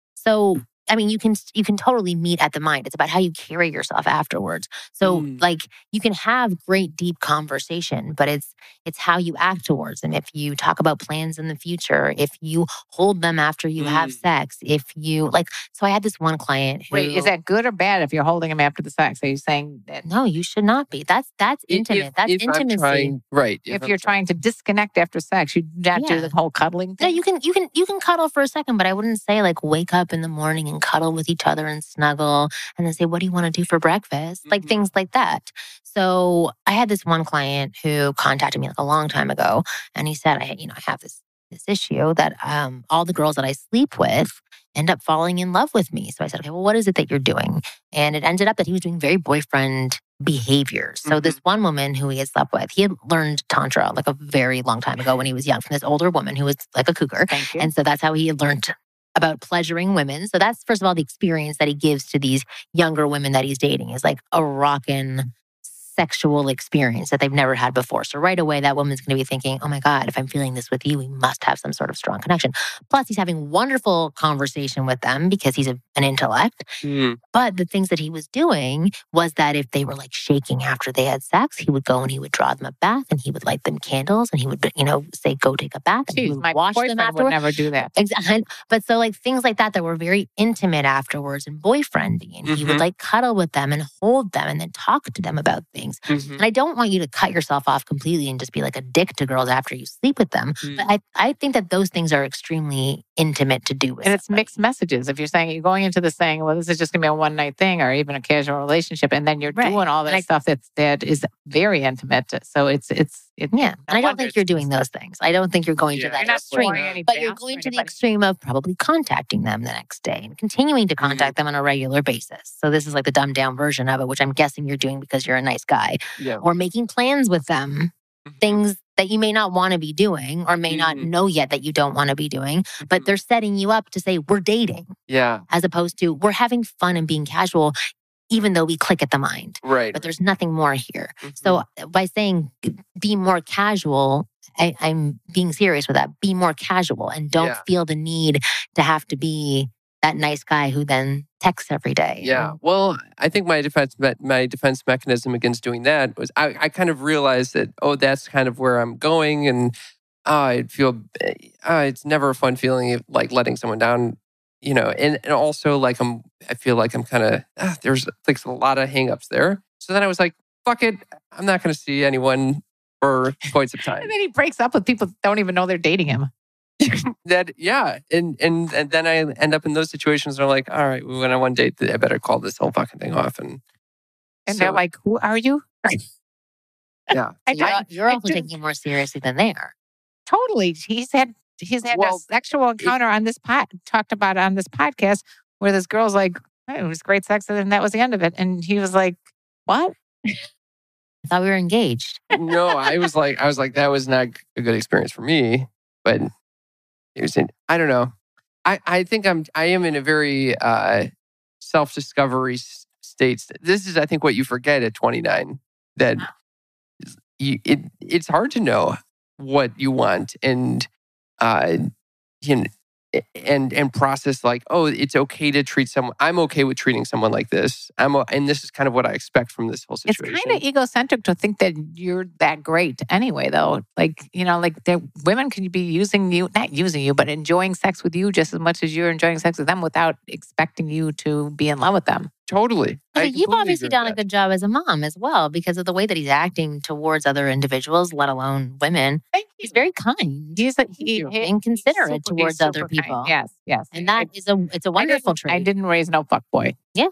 [SPEAKER 3] so I mean, you can you can totally meet at the mind. It's about how you carry yourself afterwards. So,
[SPEAKER 4] Mm.
[SPEAKER 3] like, you can have great, deep conversation, but it's it's how you act towards them. If you talk about plans in the future, if you hold them after you have
[SPEAKER 4] Mm.
[SPEAKER 3] sex, if you like. So, I had this one client who.
[SPEAKER 5] Wait, is that good or bad if you're holding him after the sex? Are you saying that
[SPEAKER 3] No, you should not be. That's that's
[SPEAKER 4] If-
[SPEAKER 3] intimate.
[SPEAKER 4] If,
[SPEAKER 3] that's
[SPEAKER 4] if I'm
[SPEAKER 3] intimacy.
[SPEAKER 4] trying, right?
[SPEAKER 5] if
[SPEAKER 4] I'm
[SPEAKER 5] you're trying to disconnect after sex, you not do
[SPEAKER 3] Yeah.
[SPEAKER 5] the whole cuddling
[SPEAKER 3] No,
[SPEAKER 5] thing?
[SPEAKER 3] you can you can you can cuddle for a second, but I wouldn't say like wake up in the morning and cuddle with each other and snuggle and then say, what do you want to do for breakfast? Like
[SPEAKER 4] Mhm.
[SPEAKER 3] things like that. So I had this one client who contacted me like a long time ago, and he said, I you know, I have this this issue that um all the girls that I sleep with end up falling in love with me. So I said, okay, well, what is it that you're doing? And it ended up that he was doing very boyfriend behaviors. So
[SPEAKER 4] Mhm.
[SPEAKER 3] this one woman who he had slept with, he had learned Tantra like a very long time ago when he was young from this older woman who was like a cougar.
[SPEAKER 5] Thank you.
[SPEAKER 3] And so that's how he had learned about pleasuring women. So that's, first of all, the experience that he gives to these younger women that he's dating is like a rockin' sexual experience that they've never had before. So right away, that woman's going to be thinking, oh my God, if I'm feeling this with you, we must have some sort of strong connection. Plus, he's having wonderful conversation with them because he's a, an intellect.
[SPEAKER 4] Mm.
[SPEAKER 3] But the things that he was doing was that if they were like shaking after they had sex, he would go and he would draw them a bath and he would light them candles and he would, you know, say, go take a bath and he
[SPEAKER 5] Jeez,
[SPEAKER 3] would
[SPEAKER 5] my
[SPEAKER 3] wash them
[SPEAKER 5] boyfriend would
[SPEAKER 3] afterwards.
[SPEAKER 5] never do that.
[SPEAKER 3] Exactly. But so like things like that that were very intimate afterwards and boyfriendy. And he would
[SPEAKER 4] Mhm.
[SPEAKER 3] like cuddle with them and hold them and then talk to them about things.
[SPEAKER 4] Mhm.
[SPEAKER 3] And I don't want you to cut yourself off completely and just be like a dick to girls after you sleep with them.
[SPEAKER 4] Mm.
[SPEAKER 3] But I, I think that those things are extremely intimate to do with
[SPEAKER 5] And it's
[SPEAKER 3] somebody.
[SPEAKER 5] mixed messages. If you're saying you're going into this saying, well, this is just going to be a one night thing or even a casual relationship, and then you're
[SPEAKER 3] Right.
[SPEAKER 5] doing all
[SPEAKER 3] And
[SPEAKER 5] that
[SPEAKER 3] I-
[SPEAKER 5] stuff that's, that is very intimate. So it's, it's, it,
[SPEAKER 3] Yeah. And I don't
[SPEAKER 5] wonder
[SPEAKER 3] think
[SPEAKER 5] it's-
[SPEAKER 3] you're doing those things. I don't think you're going
[SPEAKER 4] Yeah.
[SPEAKER 3] to that
[SPEAKER 5] You're not
[SPEAKER 3] extreme.
[SPEAKER 5] pouring any
[SPEAKER 3] But you're
[SPEAKER 5] baths
[SPEAKER 3] going
[SPEAKER 5] for
[SPEAKER 3] to the
[SPEAKER 5] anybody.
[SPEAKER 3] extreme of probably contacting them the next day and continuing to contact them on a regular basis. So this is like the dumbed down version of it, which I'm guessing you're doing because you're a nice guy.
[SPEAKER 4] Yeah.
[SPEAKER 3] Or making plans with them,
[SPEAKER 4] Mhm.
[SPEAKER 3] things that you may not want to be doing or may not
[SPEAKER 4] Mhm.
[SPEAKER 3] know yet that you don't want to be doing, but
[SPEAKER 4] Mhm.
[SPEAKER 3] they're setting you up to say, we're dating,
[SPEAKER 4] Yeah.
[SPEAKER 3] as opposed to we're having fun and being casual, even though we click at the mind.
[SPEAKER 4] Right.
[SPEAKER 3] But there's nothing more here.
[SPEAKER 4] Mhm.
[SPEAKER 3] So by saying be more casual, I, I'm being serious with that. Be more casual and don't
[SPEAKER 4] Yeah.
[SPEAKER 3] feel the need to have to be that nice guy who then texts every day.
[SPEAKER 4] Yeah. Well, I think my defense me- my defense mechanism against doing that was I, I kind of realized that, oh, that's kind of where I'm going. And uh, I'd feel uh, it's never a fun feeling of, like letting someone down, you know, and, and also like I'm I feel like I'm kind of uh, there's like a lot of hangups there. So then I was like, fuck it. I'm not going to see anyone for quite some time.
[SPEAKER 5] And then he breaks up with people that don't even know they're dating him.
[SPEAKER 4] that yeah and, and and then I end up in those situations where I'm like, all right, we went on one date, I better call this whole fucking thing off. And
[SPEAKER 5] And
[SPEAKER 4] so,
[SPEAKER 5] they're like, who are you?
[SPEAKER 4] yeah.
[SPEAKER 5] I,
[SPEAKER 3] You're,
[SPEAKER 5] I-
[SPEAKER 3] you're
[SPEAKER 5] I
[SPEAKER 3] also
[SPEAKER 5] do-
[SPEAKER 3] taking it more seriously than they are.
[SPEAKER 5] Totally. He's had he's had
[SPEAKER 4] Well,
[SPEAKER 5] a sexual encounter on this pod, talked about on this podcast where this girl's like, hey, it was great sex, and then that was the end of it. And he was like, what?
[SPEAKER 3] I thought we were engaged.
[SPEAKER 4] No, I was like, I was like, that was not a good experience for me. But it was in, I don't know. I, I think I'm, I am in a very uh, self-discovery s- state. This is, I think, what you forget at twenty-nine, that you, it, it's hard to know what you want. And, uh, you know, and and process like, oh, it's okay to treat someone. I'm okay with treating someone like this. I'm, and this is kind of what I expect from this whole situation.
[SPEAKER 5] It's kind of egocentric to think that you're that great anyway, though. Like, you know, like the women can be using you, not using you, but enjoying sex with you just as much as you're enjoying sex with them without expecting you to be in love with them.
[SPEAKER 4] Totally.
[SPEAKER 3] So
[SPEAKER 4] I
[SPEAKER 3] you've
[SPEAKER 4] completely
[SPEAKER 3] obviously
[SPEAKER 4] agree
[SPEAKER 3] done
[SPEAKER 4] with
[SPEAKER 3] a
[SPEAKER 4] that.
[SPEAKER 3] good job as a mom as well because of the way that he's acting towards other individuals, let alone women.
[SPEAKER 5] Thank
[SPEAKER 3] He's very kind
[SPEAKER 5] He's a, he,
[SPEAKER 4] you.
[SPEAKER 5] he-
[SPEAKER 3] and considerate
[SPEAKER 5] super-
[SPEAKER 3] towards
[SPEAKER 5] he's
[SPEAKER 3] other
[SPEAKER 5] super kind.
[SPEAKER 3] people.
[SPEAKER 5] Yes, yes.
[SPEAKER 3] And that
[SPEAKER 5] I-
[SPEAKER 3] is a it's a
[SPEAKER 5] I
[SPEAKER 3] wonderful
[SPEAKER 5] didn't-
[SPEAKER 3] trait.
[SPEAKER 5] I didn't raise no fuck boy.
[SPEAKER 3] Yeah.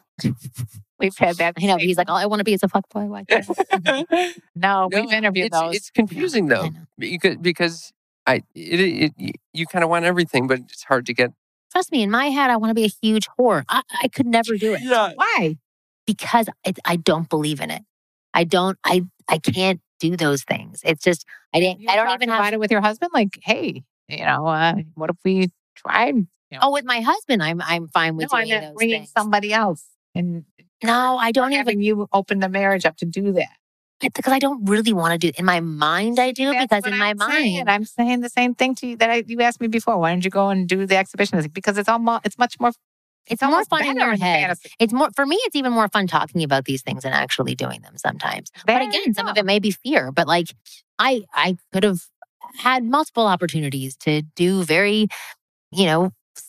[SPEAKER 5] We've had that.
[SPEAKER 3] I know. He's like, all I want to be is a fuckboy. Why can't I?"
[SPEAKER 5] no,
[SPEAKER 4] No,
[SPEAKER 5] we've interviewed
[SPEAKER 4] it's,
[SPEAKER 5] those.
[SPEAKER 4] It's confusing
[SPEAKER 3] I
[SPEAKER 4] though,
[SPEAKER 3] know.
[SPEAKER 4] because because I it, it, you kind of want everything, but it's hard to get.
[SPEAKER 3] Trust me, in my head, I want to be a huge whore. I, I could never do it.
[SPEAKER 4] Yeah.
[SPEAKER 5] Why?
[SPEAKER 3] Because it, I don't believe in it. I don't. I I can't do those things. It's just I didn't.
[SPEAKER 5] You
[SPEAKER 3] I don't
[SPEAKER 5] talked
[SPEAKER 3] even
[SPEAKER 5] about
[SPEAKER 3] have.
[SPEAKER 5] it with your husband. Like, hey, you know, uh, what if we tried? You know,
[SPEAKER 3] Oh, with my husband, I'm I'm fine with
[SPEAKER 5] no, I
[SPEAKER 3] doing
[SPEAKER 5] meant
[SPEAKER 3] those
[SPEAKER 5] bringing
[SPEAKER 3] things.
[SPEAKER 5] somebody else and
[SPEAKER 3] No, I don't even
[SPEAKER 5] having you open the marriage up to do that.
[SPEAKER 3] because I don't really want to do. In my mind, I do
[SPEAKER 5] That's
[SPEAKER 3] because
[SPEAKER 5] what
[SPEAKER 3] in my
[SPEAKER 5] I'm saying.
[SPEAKER 3] mind,
[SPEAKER 5] I'm saying the same thing to you that I, you asked me before. Why don't you go and do the exhibition? Because it's almost it's much more.
[SPEAKER 3] it's more
[SPEAKER 5] almost
[SPEAKER 3] fun in
[SPEAKER 5] better
[SPEAKER 3] your
[SPEAKER 5] the
[SPEAKER 3] head.
[SPEAKER 5] fantasy.
[SPEAKER 3] It's more for me. It's even more fun talking about these things than actually doing them sometimes.
[SPEAKER 5] There
[SPEAKER 3] But
[SPEAKER 5] you
[SPEAKER 3] again, some of
[SPEAKER 5] go.
[SPEAKER 3] it may be fear. But like, I I could have had multiple opportunities to do very, you know,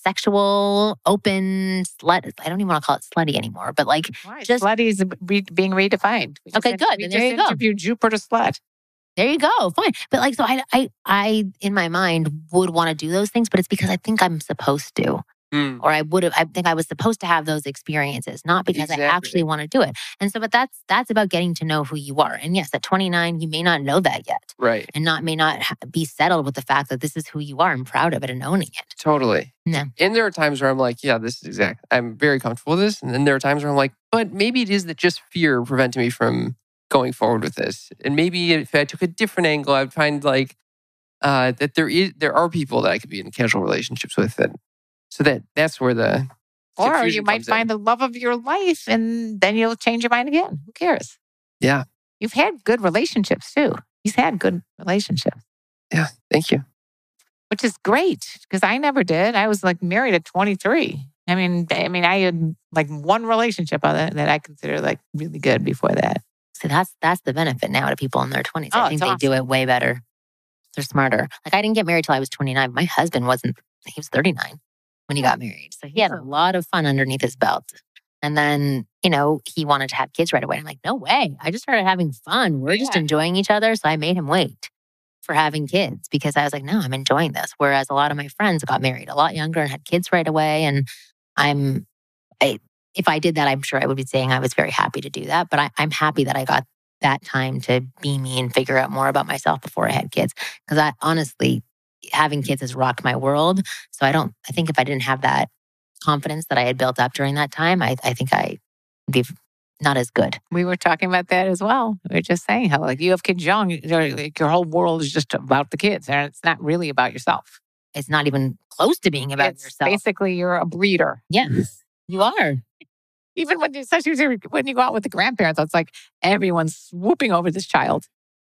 [SPEAKER 3] sexual, open, slut. I don't even want to call it slutty anymore. But like,
[SPEAKER 5] Why?
[SPEAKER 3] just-
[SPEAKER 5] Slutty is re- being redefined. We just
[SPEAKER 3] Okay,
[SPEAKER 5] in-
[SPEAKER 3] good.
[SPEAKER 5] We
[SPEAKER 3] Then
[SPEAKER 5] just
[SPEAKER 3] there you go.
[SPEAKER 5] interviewed Jupiter Slut.
[SPEAKER 3] there you go, fine. But like, so I I I in my mind would want to do those things, but it's because I think I'm supposed to.
[SPEAKER 4] Mm.
[SPEAKER 3] Or I would have, I think I was supposed to have those experiences, not because
[SPEAKER 4] Exactly.
[SPEAKER 3] I actually want to do it. And so, but that's that's about getting to know who you are. And yes, at twenty-nine, you may not know that yet,
[SPEAKER 4] Right.
[SPEAKER 3] and not may not ha- be settled with the fact that this is who you are and proud of it and owning it.
[SPEAKER 4] Totally.
[SPEAKER 3] Yeah.
[SPEAKER 4] And there are times where I'm like, yeah, this is exact. I'm very comfortable with this. And then there are times where I'm like, but maybe it is that just fear preventing me from going forward with this. And maybe if I took a different angle, I'd find like uh, that there is there are people that I could be in casual relationships with. That so that that's where the
[SPEAKER 5] Or
[SPEAKER 4] confusion
[SPEAKER 5] you might
[SPEAKER 4] comes in.
[SPEAKER 5] find the love of your life and then you'll change your mind again. Who cares?
[SPEAKER 4] Yeah.
[SPEAKER 5] You've had good relationships too. He's had good relationships,
[SPEAKER 4] Yeah. Thank you.
[SPEAKER 5] which is great because I never did. I was like married at twenty-three. I mean, I mean, I had like one relationship other that I consider like really good before that.
[SPEAKER 3] So that's that's the benefit now to people in their twenties.
[SPEAKER 5] Oh,
[SPEAKER 3] I think
[SPEAKER 5] it's
[SPEAKER 3] they do it way better. They're smarter. Like I didn't get married till I was twenty-nine. My husband wasn't. He was thirty-nine when he got married, so he had a lot of fun underneath his belt. And then, you know, he wanted to have kids right away. I'm like, no way. I just started having fun. We're just
[SPEAKER 5] Yeah.
[SPEAKER 3] enjoying each other. So I made him wait for having kids because I was like, no, I'm enjoying this. Whereas a lot of my friends got married a lot younger and had kids right away. And I'm, I, if I did that, I'm sure I would be saying I was very happy to do that. But I, I'm happy that I got that time to be me and figure out more about myself before I had kids. Because I honestly, having kids has rocked my world. So I don't, I think if I didn't have that confidence that I had built up during that time, I, I think I'd be not as good.
[SPEAKER 5] We were talking about that as well. We were just saying how like you have kids young, you're, like, your whole world is just about the kids and it's not really about yourself.
[SPEAKER 3] It's not even close to being about
[SPEAKER 5] It's
[SPEAKER 3] yourself.
[SPEAKER 5] Basically, you're a breeder.
[SPEAKER 3] Yes, you are.
[SPEAKER 5] Even when you, especially when you go out with the grandparents, it's like everyone's swooping over this child.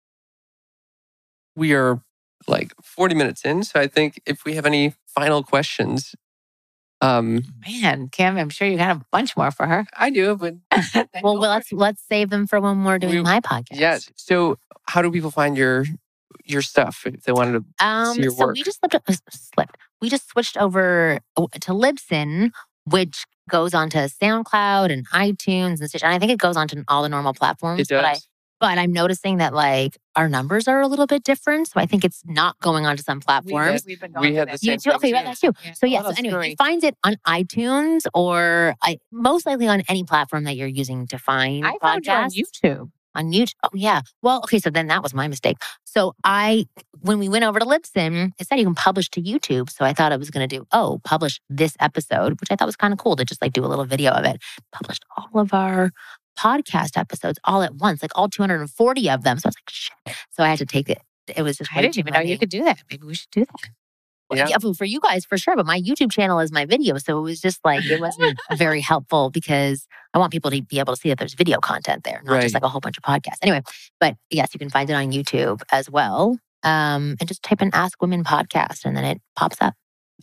[SPEAKER 4] We are like forty minutes in. So I think if we have any final questions, um,
[SPEAKER 5] Man, Kim, I'm sure you got a bunch more for her.
[SPEAKER 4] I do, but
[SPEAKER 3] Well, well, let's let's save them for when we're doing
[SPEAKER 4] We-
[SPEAKER 3] my podcast.
[SPEAKER 4] yes. So how do people find your your stuff if they wanted to?
[SPEAKER 3] Um,
[SPEAKER 4] see your
[SPEAKER 3] so
[SPEAKER 4] work.
[SPEAKER 3] we just slipped, uh, slipped. We just switched over uh, to Libsyn, which goes onto SoundCloud and iTunes and such. And I think it goes onto all the normal platforms.
[SPEAKER 4] It
[SPEAKER 3] But, I,
[SPEAKER 4] does.
[SPEAKER 3] but I'm noticing that like our numbers are a little bit different. So I think it's not going onto some platforms.
[SPEAKER 5] We've been
[SPEAKER 4] we
[SPEAKER 5] going
[SPEAKER 4] had
[SPEAKER 5] through
[SPEAKER 4] the
[SPEAKER 5] that.
[SPEAKER 3] You
[SPEAKER 4] same
[SPEAKER 3] too? Okay,
[SPEAKER 4] thing
[SPEAKER 3] right,
[SPEAKER 4] too.
[SPEAKER 3] that's you.
[SPEAKER 5] Yeah,
[SPEAKER 3] So
[SPEAKER 5] a
[SPEAKER 3] yeah,
[SPEAKER 5] little
[SPEAKER 3] so anyway,
[SPEAKER 5] screwy.
[SPEAKER 3] he finds it on iTunes or I, most likely on any platform that you're using to find
[SPEAKER 5] I found you on
[SPEAKER 3] podcasts.
[SPEAKER 5] YouTube.
[SPEAKER 3] On YouTube. Oh, yeah. Well, okay. So then that was my mistake. So I, when we went over to Libsyn, it said you can publish to YouTube. So I thought I was going to do, oh, publish this episode, which I thought was kind of cool to just like do a little video of it. Published all of our podcast episodes all at once, like all two hundred forty of them. So I was like, shit. So I had to take it. It was just,
[SPEAKER 5] I
[SPEAKER 3] way
[SPEAKER 5] didn't
[SPEAKER 3] too
[SPEAKER 5] even know
[SPEAKER 3] many.
[SPEAKER 5] you could do that. Maybe we should do that.
[SPEAKER 4] Yeah.
[SPEAKER 3] Yeah, for for you guys for sure. But my YouTube channel is my video. So it was just like, it wasn't very helpful because I want people to be able to see that there's video content there, not just
[SPEAKER 4] Right.
[SPEAKER 3] like a whole bunch of podcasts. Anyway, but yes, you can find it on YouTube as well. Um, and just type in Ask Women Podcast and then it pops up.
[SPEAKER 4] Yeah.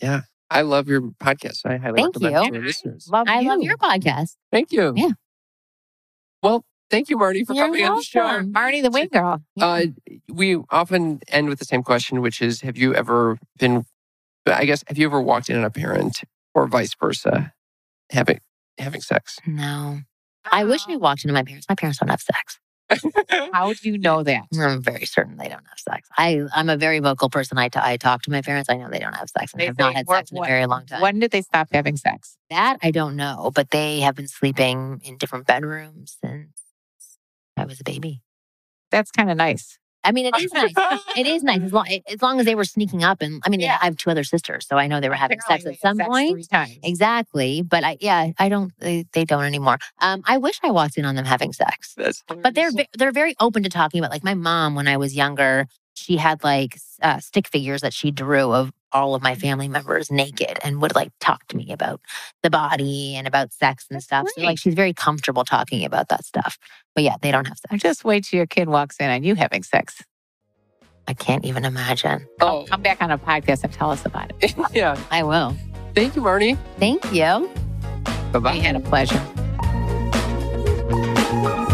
[SPEAKER 4] I love your podcast. I highly
[SPEAKER 3] Thank
[SPEAKER 4] recommend
[SPEAKER 3] you.
[SPEAKER 4] it to your listeners.
[SPEAKER 5] Love
[SPEAKER 3] I
[SPEAKER 5] you.
[SPEAKER 3] love your podcast.
[SPEAKER 4] Thank you.
[SPEAKER 3] Yeah.
[SPEAKER 4] Well, thank you, Marty, for
[SPEAKER 3] You're
[SPEAKER 4] coming on the show.
[SPEAKER 3] welcome.
[SPEAKER 5] Marnie the Wing Girl.
[SPEAKER 4] Uh, we often end with the same question, which is, have you ever been, I guess, have you ever walked in on a parent or vice versa having having sex?
[SPEAKER 3] No. I wish I walked into my parents. My parents don't have sex.
[SPEAKER 5] How do you know that?
[SPEAKER 3] I'm very certain they don't have sex. I, I'm a very vocal person. I, t- I talk to my parents. I know they don't have sex and
[SPEAKER 5] They
[SPEAKER 3] have not
[SPEAKER 5] say,
[SPEAKER 3] had
[SPEAKER 5] what-
[SPEAKER 3] sex in a
[SPEAKER 5] what-
[SPEAKER 3] very long time.
[SPEAKER 5] When did they stop having sex?
[SPEAKER 3] That I don't know, but they have been sleeping in different bedrooms since I was a baby.
[SPEAKER 5] That's kind of nice.
[SPEAKER 3] I mean, it is nice. It is nice as long, as long as they were sneaking up. And I mean,
[SPEAKER 5] Yeah.
[SPEAKER 3] I have two other sisters, so I know they were having sex
[SPEAKER 5] Apparently
[SPEAKER 3] at some
[SPEAKER 5] they had sex
[SPEAKER 3] point.
[SPEAKER 5] Three times.
[SPEAKER 3] Exactly. But I, yeah, I don't, they, they don't anymore. Um, I wish I walked in on them having sex.
[SPEAKER 4] That's
[SPEAKER 3] But they're ve- they're very open to talking about, like, my mom, when I was younger, she had like uh, stick figures that she drew of all of my family members naked and would like talk to me about the body and about sex and
[SPEAKER 5] That's
[SPEAKER 3] stuff. So
[SPEAKER 5] great.
[SPEAKER 3] like she's very comfortable talking about that stuff. But yeah, they don't have sex.
[SPEAKER 5] Just wait till your kid walks in on you having sex.
[SPEAKER 3] I can't even imagine.
[SPEAKER 5] Come,
[SPEAKER 4] Oh.
[SPEAKER 5] come back on a podcast and tell us about it.
[SPEAKER 4] yeah.
[SPEAKER 3] I will.
[SPEAKER 4] Thank you, Marty.
[SPEAKER 3] Thank you.
[SPEAKER 4] Bye bye.
[SPEAKER 5] We had a pleasure.